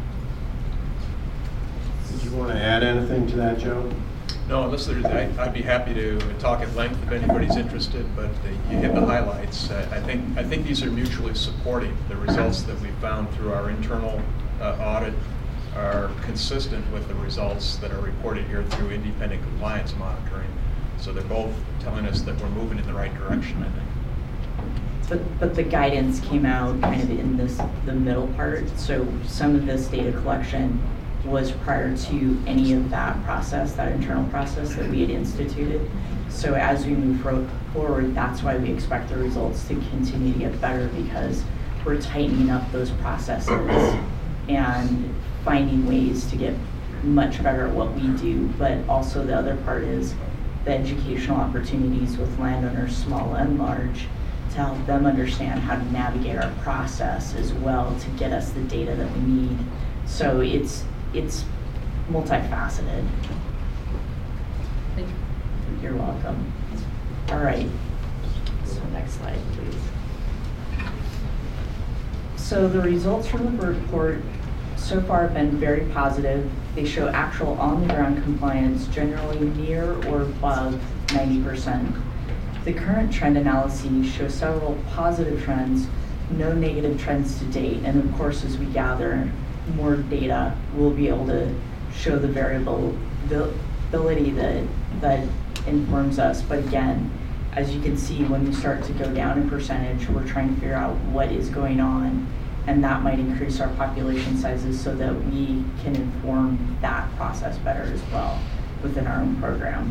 Did you want to add anything to that, Joe? No, unless there's, I'd be happy to talk at length if anybody's interested, but you hit the highlights. I think these are mutually supporting. The results that we found through our internal audit are consistent with the results that are reported here through independent compliance monitoring. So they're both telling us that we're moving in the right direction, I think. But the guidance came out kind of in the middle part. So some of this data collection was prior to any of that process, that internal process that we had instituted. So as we move forward, that's why we expect the results to continue to get better, because we're tightening up those processes and finding ways to get much better at what we do. But also the other part is the educational opportunities with landowners, small and large, to help them understand how to navigate our process as well to get us the data that we need. So it's multifaceted. Thank you. You're welcome. All right. So next slide, please. So the results from the bird report so far have been very positive. They show actual on-the-ground compliance generally near or above 90%. The current trend analyses show several positive trends, no negative trends to date, and of course as we gather more data, we'll be able to show the variability that informs us. But again, as you can see, when you start to go down in percentage, we're trying to figure out what is going on, and that might increase our population sizes so that we can inform that process better as well within our own program.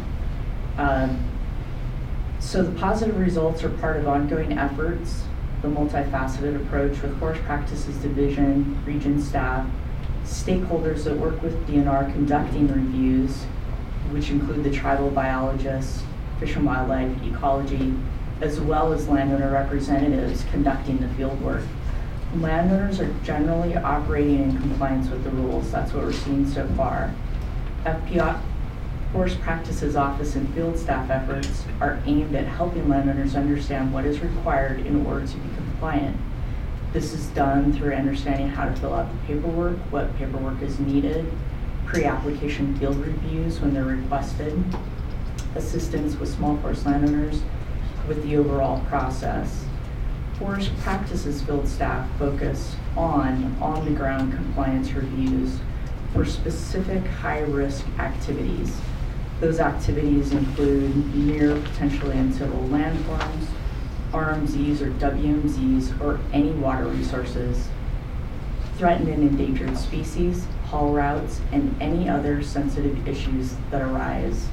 So the positive results are part of ongoing efforts, the multifaceted approach with Forest Practices Division, region staff, stakeholders that work with DNR conducting reviews, which include the tribal biologists, fish and wildlife, ecology, as well as landowner representatives conducting the field work. Landowners are generally operating in compliance with the rules. That's what we're seeing so far. FPO, Forest Practices Office and field staff efforts are aimed at helping landowners understand what is required in order to be compliant. This is done through understanding how to fill out the paperwork, what paperwork is needed, pre-application field reviews when they're requested, assistance with small forest landowners with the overall process. Forest Practices field staff focus on the ground compliance reviews for specific high-risk activities. Those activities include near potentially untillable landforms, RMZs or WMZs, or any water resources, threatened and endangered species, haul routes, and any other sensitive issues that arise.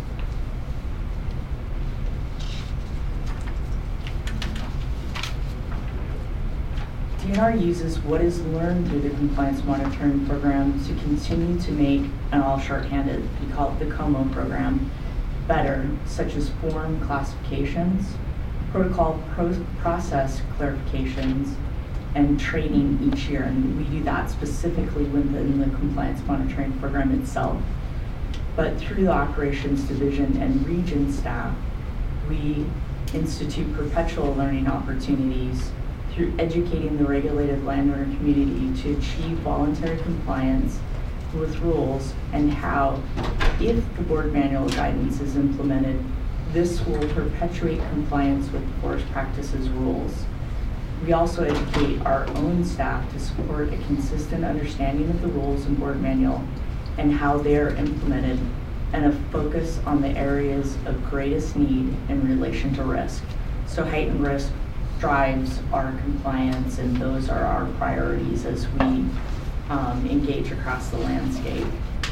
DNR uses what is learned through the compliance monitoring program to continue to make, and all shorthanded, we call it the COMO program, better, such as form classifications, protocol process clarifications, and training each year. And we do that specifically within the compliance monitoring program itself. But through the operations division and region staff, we institute perpetual learning opportunities through educating the regulated landowner community to achieve voluntary compliance with rules, and how, if the board manual guidance is implemented, this will perpetuate compliance with the Forest Practices rules. We also educate our own staff to support a consistent understanding of the rules and board manual and how they are implemented, and a focus on the areas of greatest need in relation to risk. So heightened risk drives our compliance, and those are our priorities as we engage across the landscape.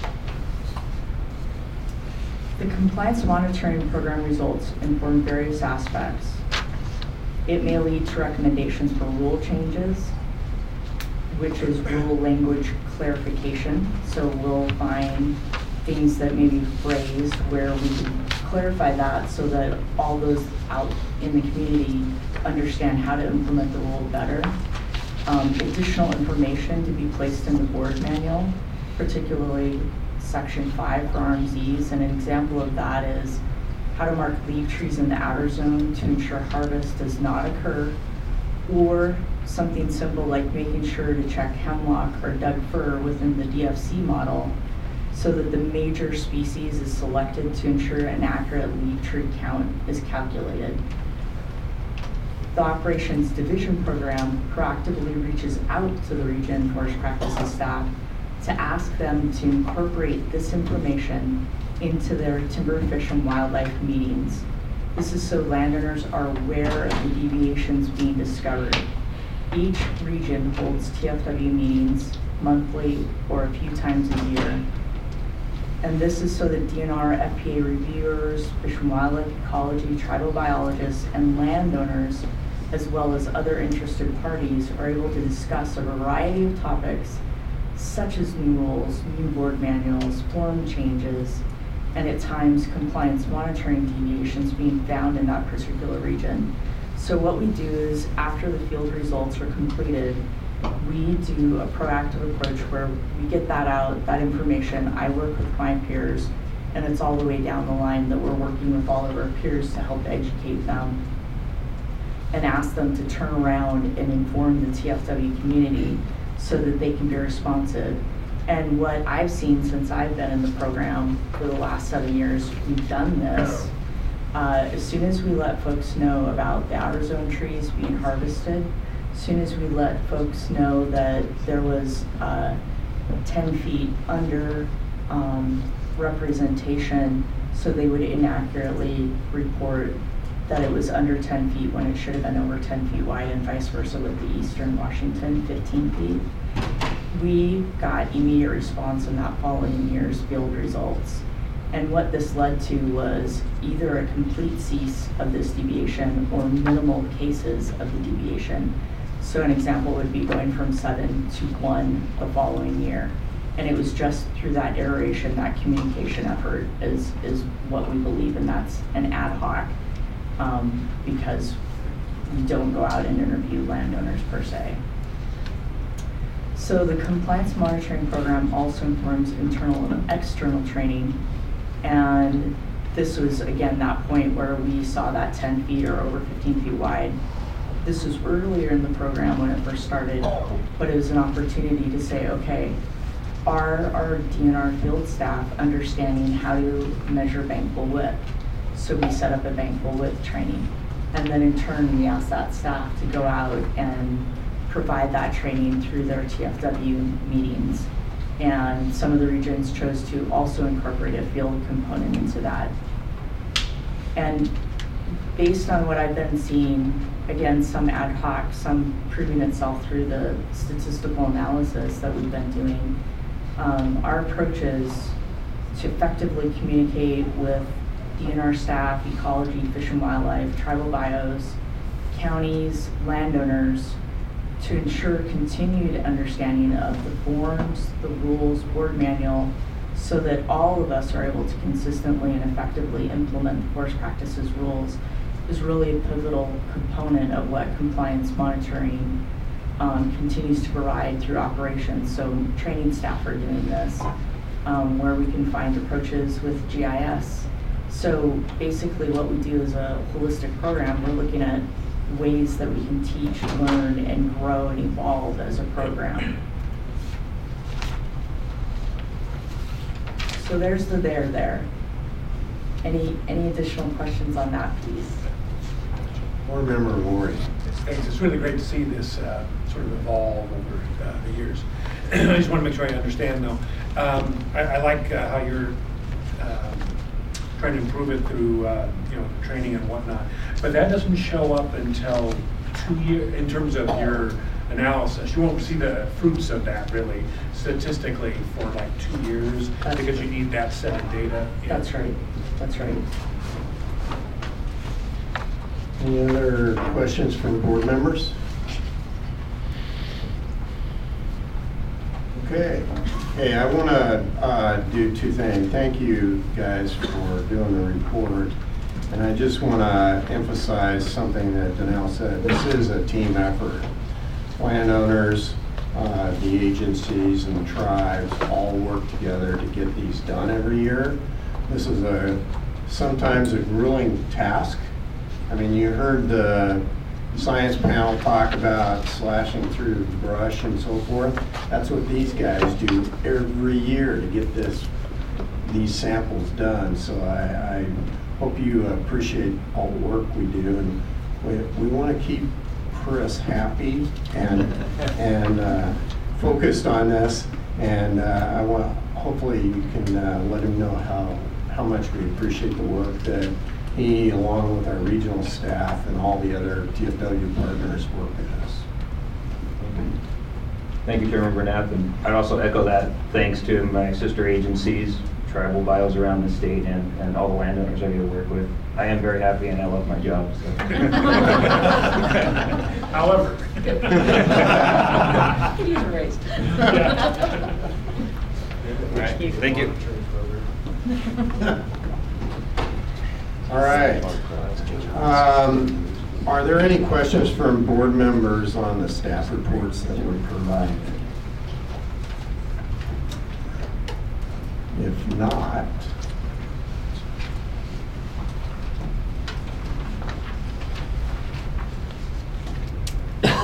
The compliance monitoring program results inform various aspects. It may lead to recommendations for rule changes, which is rule language clarification. So we'll find things that may be phrased where we can clarify that so that all those out in the community understand how to implement the rule better. Additional information to be placed in the board manual, particularly section 5 for RMZs. And an example of that is how to mark leaf trees in the outer zone to ensure harvest does not occur, or something simple like making sure to check hemlock or Doug fir within the DFC model so that the major species is selected to ensure an accurate leaf tree count is calculated. The Operations Division program proactively reaches out to the region Forest Practices staff to ask them to incorporate this information into their timber, fish, and wildlife meetings. This is so landowners are aware of the deviations being discovered. Each region holds TFW meetings monthly or a few times a year. And this is so that DNR, FPA reviewers, fish and wildlife, ecology, tribal biologists, and landowners, as well as other interested parties, are able to discuss a variety of topics, such as new rules, new board manuals, form changes, and at times compliance monitoring deviations being found in that particular region. So what we do is, after the field results are completed, we do a proactive approach where we get that out, that information. I work with my peers, and it's all the way down the line that we're working with all of our peers to help educate them. and ask them to turn around and inform the TFW community so that they can be responsive. And what I've seen since I've been in the program for the last 7 years, we've done this. As soon as we let folks know about the outer zone trees being harvested, as soon as we let folks know that there was 10 feet under representation, so they would inaccurately report that it was under 10 feet when it should have been over 10 feet wide, and vice versa with the Eastern Washington 15 feet. We got immediate response in that following year's field results. And what this led to was either a complete cease of this deviation or minimal cases of the deviation. So an example would be going from 7 to 1 the following year. And it was just through that iteration, that communication effort is what we believe, and that's an ad hoc, because we don't go out and interview landowners per se. So the compliance monitoring program also informs internal and external training. And this was, again, that point where we saw that 10 feet or over 15 feet wide. This was earlier in the program when it first started, but it was an opportunity to say, okay, are our DNR field staff understanding how to measure bankable width? So we set up a bankable width training. And then in turn, we asked that staff to go out and provide that training through their TFW meetings. And some of the regions chose to also incorporate a field component into that. And based on what I've been seeing, again, some ad hoc, some proving itself through the statistical analysis that we've been doing, our approach is to effectively communicate with DNR staff, ecology, fish and wildlife, tribal bios, counties, landowners, to ensure continued understanding of the forms, the rules, board manual, so that all of us are able to consistently and effectively implement the forest practices rules, is really a pivotal component of what compliance monitoring continues to provide through operations. So training staff are doing this, where we can find approaches with GIS. So basically what we do is a holistic program. We're looking at ways that we can teach, learn, and grow and evolve as a program. So there's the there. Any additional questions on that piece? Board Member Lori. Thanks. It's really great to see this sort of evolve over the years. I just want to make sure I understand, though. I like how you're trying to improve it through training and whatnot, but that doesn't show up until 2 years in terms of your analysis. You won't see the fruits of that really statistically for like 2 years. That's because you need that set of data. That's right. That's right. Any other questions from board members? Okay. Hey, I want to do two things. Thank you guys for doing the report. And I just want to emphasize something that Danelle said. This is a team effort. Landowners, the agencies, and the tribes all work together to get these done every year. This is sometimes a grueling task. I mean, you heard the science panel talk about slashing through brush and so forth. That's what these guys do every year to get these samples done. So I hope you appreciate all the work we do, and we want to keep Chris happy and focused on this. And hopefully you can let him know how much we appreciate the work that he, along with our regional staff and all the other TFW partners, work with us. Thank you, Chairman Bernath, and I'd also echo that thanks to my sister agencies, tribal bios around the state, and all the landowners I get to work with. I am very happy and I love my job. So. However. Could use a raise. Thank you. All right. Are there any questions from board members on the staff reports that were provided? If not,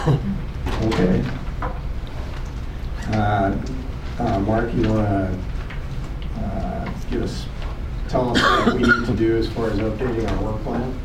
Okay. Mark, you want to tell us what we need to do as far as updating our work plan?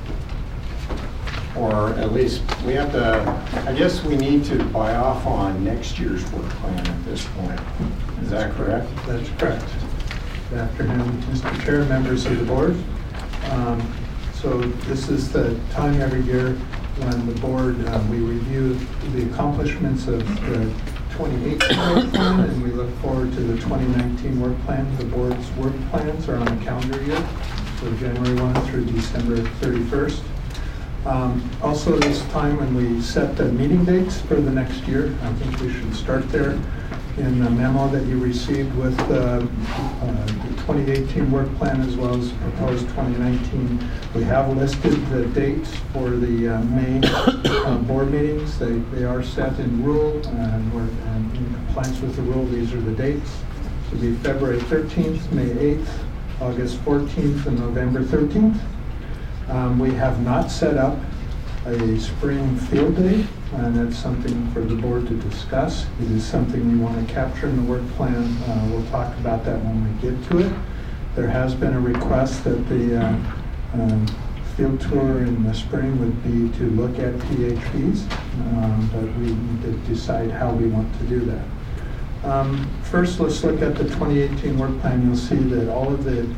Or at least we have to, I guess we need to buy off on next year's work plan at this point. Is that correct? That's correct. Good afternoon, Mr. Chair, members of the board. So this is the time every year when the board, we review the accomplishments of the 2018 work plan, and we look forward to the 2019 work plan. The board's work plans are on a calendar year, so January 1 through December 31st. Also, this time when we set the meeting dates for the next year, I think we should start there. In the memo that you received with the 2018 work plan as well as proposed 2019, we have listed the dates for the main board meetings. They are set in rule, and we're in compliance with the rule. These are the dates. It will be February 13th, May 8th, August 14th, and November 13th. We have not set up a spring field day, and that's something for the board to discuss. It is something we want to capture in the work plan. We'll talk about that when we get to it. There has been a request that the field tour in the spring would be to look at PHVs, but we need to decide how we want to do that. First, let's look at the 2018 work plan. You'll see that all of the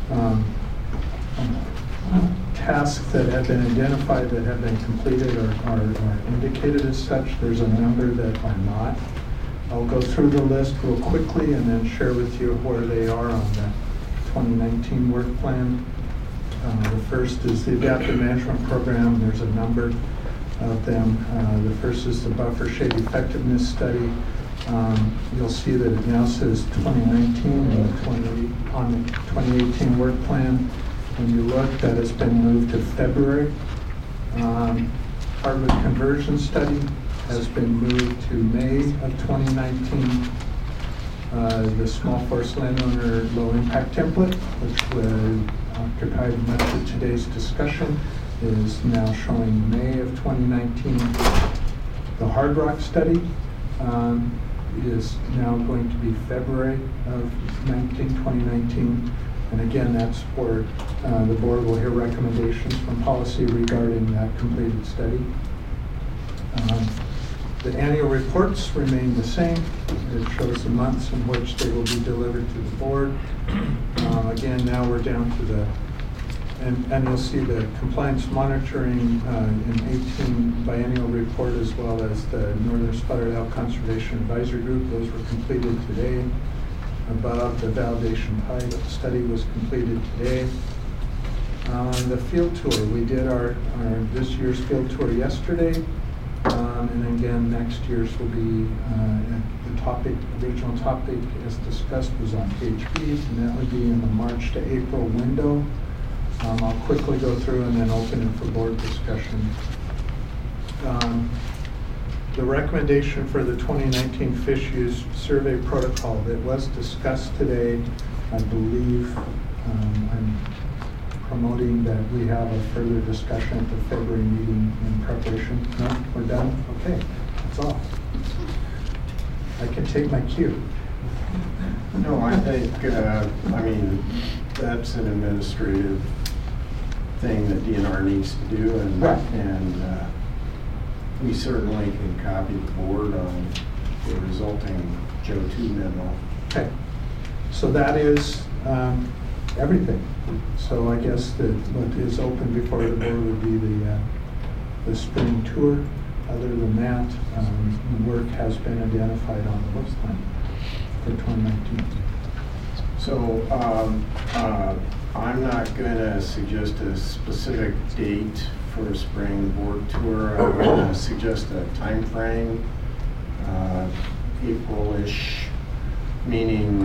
tasks that have been identified that have been completed are indicated as such. There's a number that are not. I'll go through the list real quickly and then share with you where they are on the 2019 work plan. The first is the Adaptive Management Program. There's a number of them. The first is the Buffer Shade Effectiveness Study. You'll see that it now says 2019 on the 2018 work plan. When you look, that has been moved to February. Hardwood Conversion Study has been moved to May of 2019. The Small Forest Landowner Low Impact Template, which occupied much of today's discussion, is now showing May of 2019. The Hard Rock Study is now going to be February of 2019. And again, that's where the board will hear recommendations from policy regarding that completed study. The annual reports remain the same. It shows the months in which they will be delivered to the board. Again, now we're down to the, and you'll see the compliance monitoring in 18 biennial report, as well as the Northern Spotted Owl Conservation Advisory Group. Those were completed today. Above, the validation pilot study was completed today. The field tour, we did our this year's field tour yesterday, and again next year's will be the topic, original topic as discussed was on PHPs, and that would be in the March to April window. I'll quickly go through and then open it for board discussion. The recommendation for the 2019 fish use survey protocol that was discussed today, I believe I'm promoting that we have a further discussion at the February meeting in preparation. No, we're done? Okay, that's all. I can take my cue. No, I think, I mean, that's an administrative thing that DNR needs to do, and, right. and we certainly can copy the board on the resulting Joe 2 memo. Okay, so that is everything. So I guess that what is open before the board would be the spring tour. Other than that, work has been identified on the work plan for 2019. So I'm not going to suggest a specific date for a spring board tour. I'm going to suggest a time frame, April-ish, meaning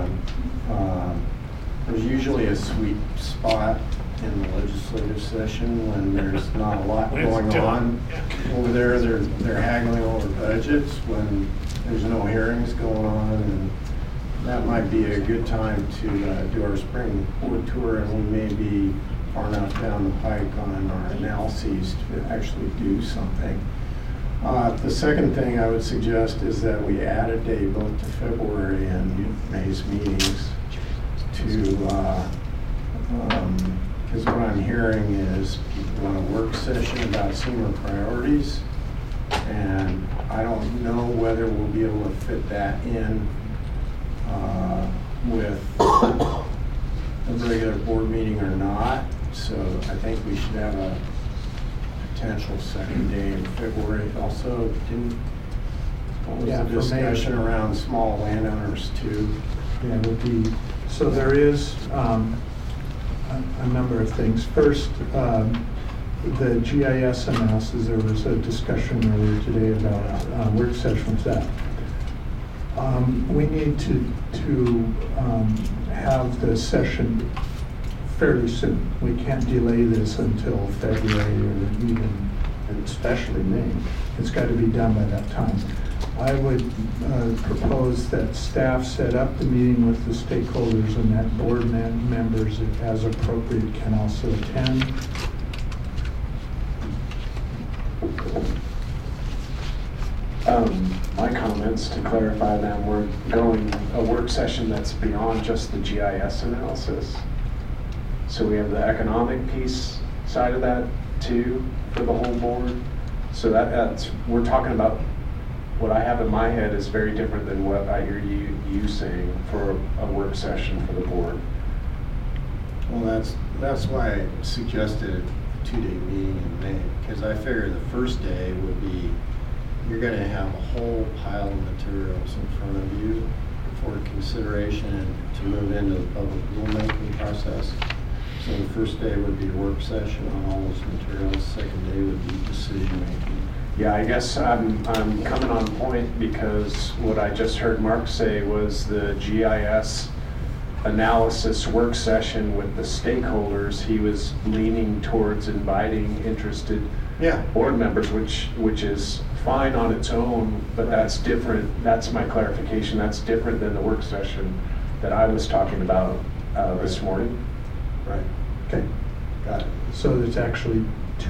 there's usually a sweet spot in the legislative session when there's not a lot going on. Over there, they're haggling over budgets when there's no hearings going on, and that might be a good time to do our spring board tour, and we may be far enough down the pike on our analyses to actually do something. The second thing I would suggest is that we add a day both to February and May's meetings to, because what I'm hearing is people want a work session about senior priorities, and I don't know whether we'll be able to fit that in with a regular board meeting or not. So I think we should have a potential second day in February. Also, what was Yeah, the for May. discussion around small landowners too? Yeah, it would be, so there is a number of things. First, the GIS analysis, there was a discussion earlier today about work sessions that we need to have the session fairly soon. We can't delay this until February or even, and especially May. It's got to be done by that time. I would propose that staff set up the meeting with the stakeholders and that board members, as appropriate, can also attend. My comments, to clarify them, we're going a work session that's beyond just the GIS analysis. So we have the economic piece side of that too for the whole board. So that's, we're talking about, what I have in my head is very different than what I hear you saying for a work session for the board. Well, that's why I suggested a 2-day meeting in May, because I figure the first day would be, you're going to have a whole pile of materials in front of you for consideration and to move into the public rulemaking process. So the first day would be a work session on all those materials. Second day would be decision making. Yeah, I guess I'm coming on point because what I just heard Mark say was the GIS analysis work session with the stakeholders. He was leaning towards inviting interested board members, which is fine on its own, but that's different. That's my clarification. That's different than the work session that I was talking about this morning. Right. Okay. Got it. So there's actually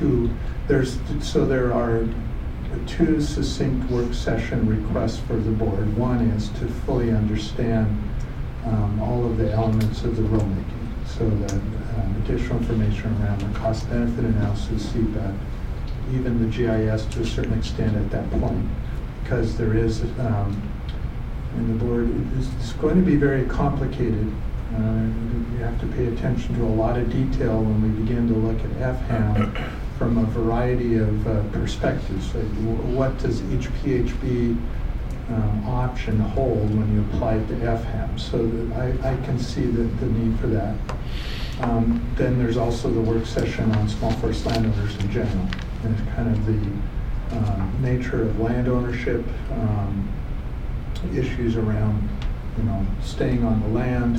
there are two succinct work session requests for the board. One is to fully understand all of the elements of the rulemaking, so that additional information around the cost-benefit analysis, CBET, even the GIS to a certain extent at that point, because there is, and the board is going to be very complicated. You have to pay attention to a lot of detail when we begin to look at FHAM from a variety of perspectives. What does each PHB option hold when you apply it to FHAM? So I can see the need for that. Then there's also the work session on small forest landowners in general, and it's kind of the nature of land ownership, issues around staying on the land,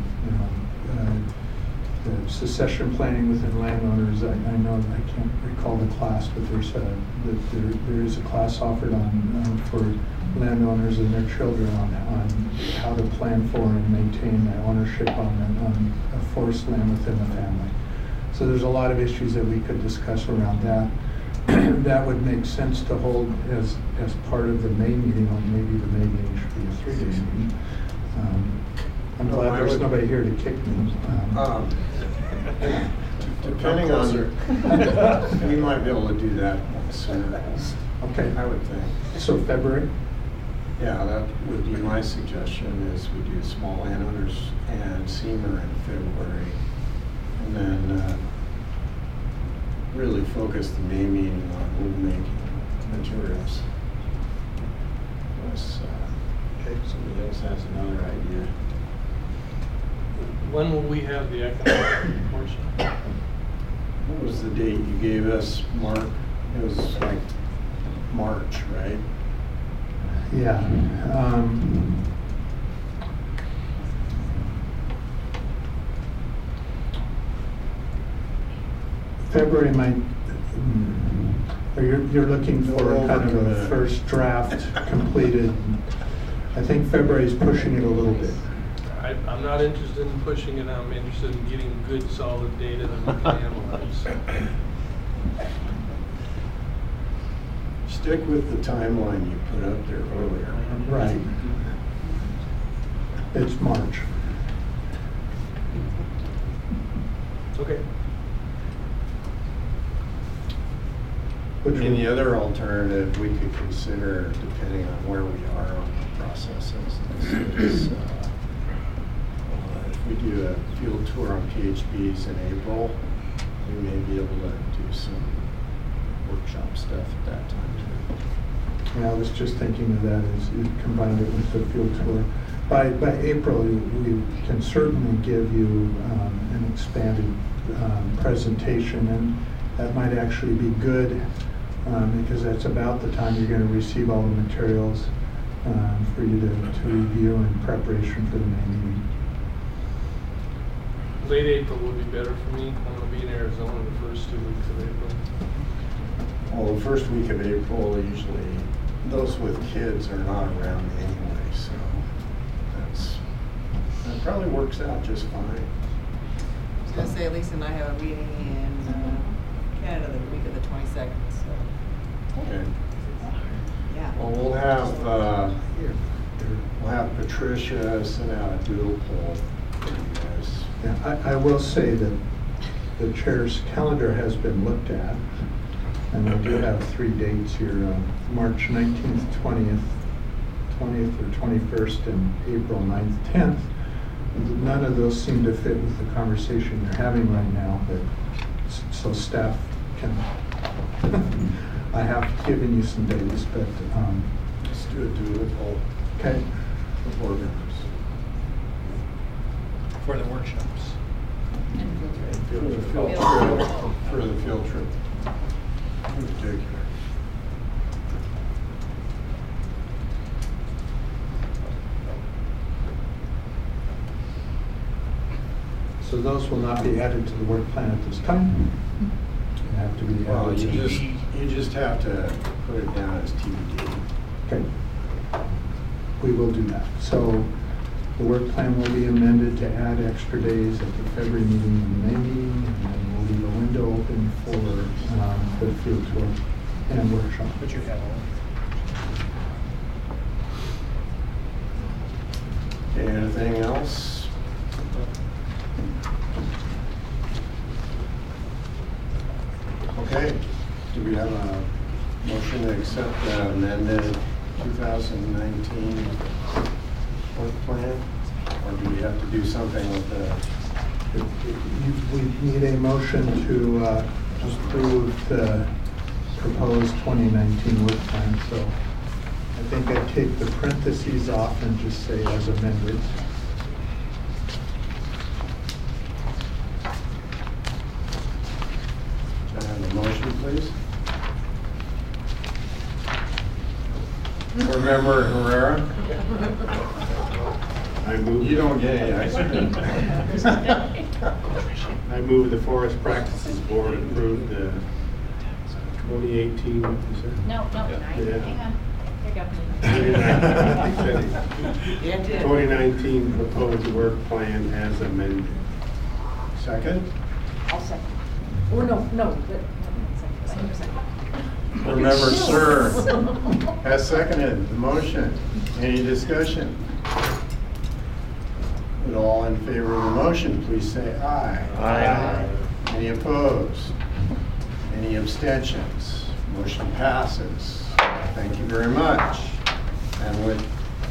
the succession planning within landowners. I know, I can't recall the class, but there is a class offered on for landowners and their children on how to plan for and maintain their ownership on a forest land within the family. So there's a lot of issues that we could discuss around that. That would make sense to hold as part of the May meeting, or maybe the May meeting should be a 3-day meeting. I'm glad there's nobody here to kick me. Depending on, we might be able to do that sooner. Okay. I would think. So February? Yeah, that would be my suggestion, is we do small landowners and SEMR in February. And then really focus the May meeting on rulemaking materials. Unless somebody else has another idea. When will we have the economic portion? What was the date you gave us, Mark? It was like March, right? Yeah. February might, or you're looking for kind of a first draft completed. I think February is pushing it a little bit. I'm not interested in pushing it. I'm interested in getting good, solid data that we can analyze. Stick with the timeline you put up there earlier. Right. It's March. Okay. And the other alternative we could consider, depending on where we are on the processes, is if we do a field tour on PHBs in April, we may be able to do some workshop stuff at that time too. Yeah, I was just thinking of that as you combined it with the field tour. By April, we can certainly give you an expanded presentation, and that might actually be good because that's about the time you're going to receive all the materials for you to review in preparation for the May meeting. Late April would be better for me. I'm going to be in Arizona the first 2 weeks of April. Well, the first week of April, usually those with kids are not around anyway, so that probably works out just fine. I was gonna say, Lisa and I have a meeting in Canada the week of the 22nd, so. Okay. Yeah. Well, we'll have Patricia send out a doodle poll for you guys. Yeah, I will say that the chair's calendar has been looked at, and we do have 3 dates here, March 19th, 20th or 21st, and April 9th, 10th. None of those seem to fit with the conversation you're having right now, but so staff can, I have given you some dates, but Let's do a doodle poll. okay. For board members. For the workshops. For the field trip. In particular. So those will not be added to the work plan at this time. They have to be Well, added. you just have to put it down as TBD. Okay. We will do that. So the work plan will be amended to add extra days at the February meeting and the May meeting, and then we'll leave a window open for the field tour and workshop. But you have all. Okay, anything else? Okay, do we have a motion to accept the amended 2019 work plan? Or do we have to do something with the? We need a motion to approve the proposed 2019 work plan. So I think I take the parentheses off and just say as amended. Can I have a motion, please? Board Member Herrera? I move. You don't get any ice cream. I move the Forest Practices Board approve the 2018, what you said? No, Yeah. hang on. Here you go. 2019 proposed work plan as amended. Second? I'll second. Or no, Board Member Sir has seconded the motion. Any discussion? Would all in favor of the motion, please say aye. Aye. Any opposed? Any abstentions? Motion passes. Thank you very much. And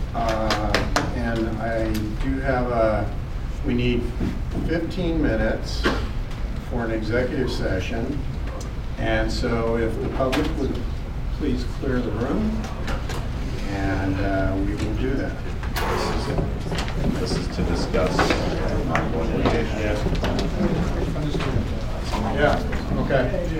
I do have we need 15 minutes for an executive session. And so if the public would please clear the room, and we will do that. This is to discuss. Yeah, okay.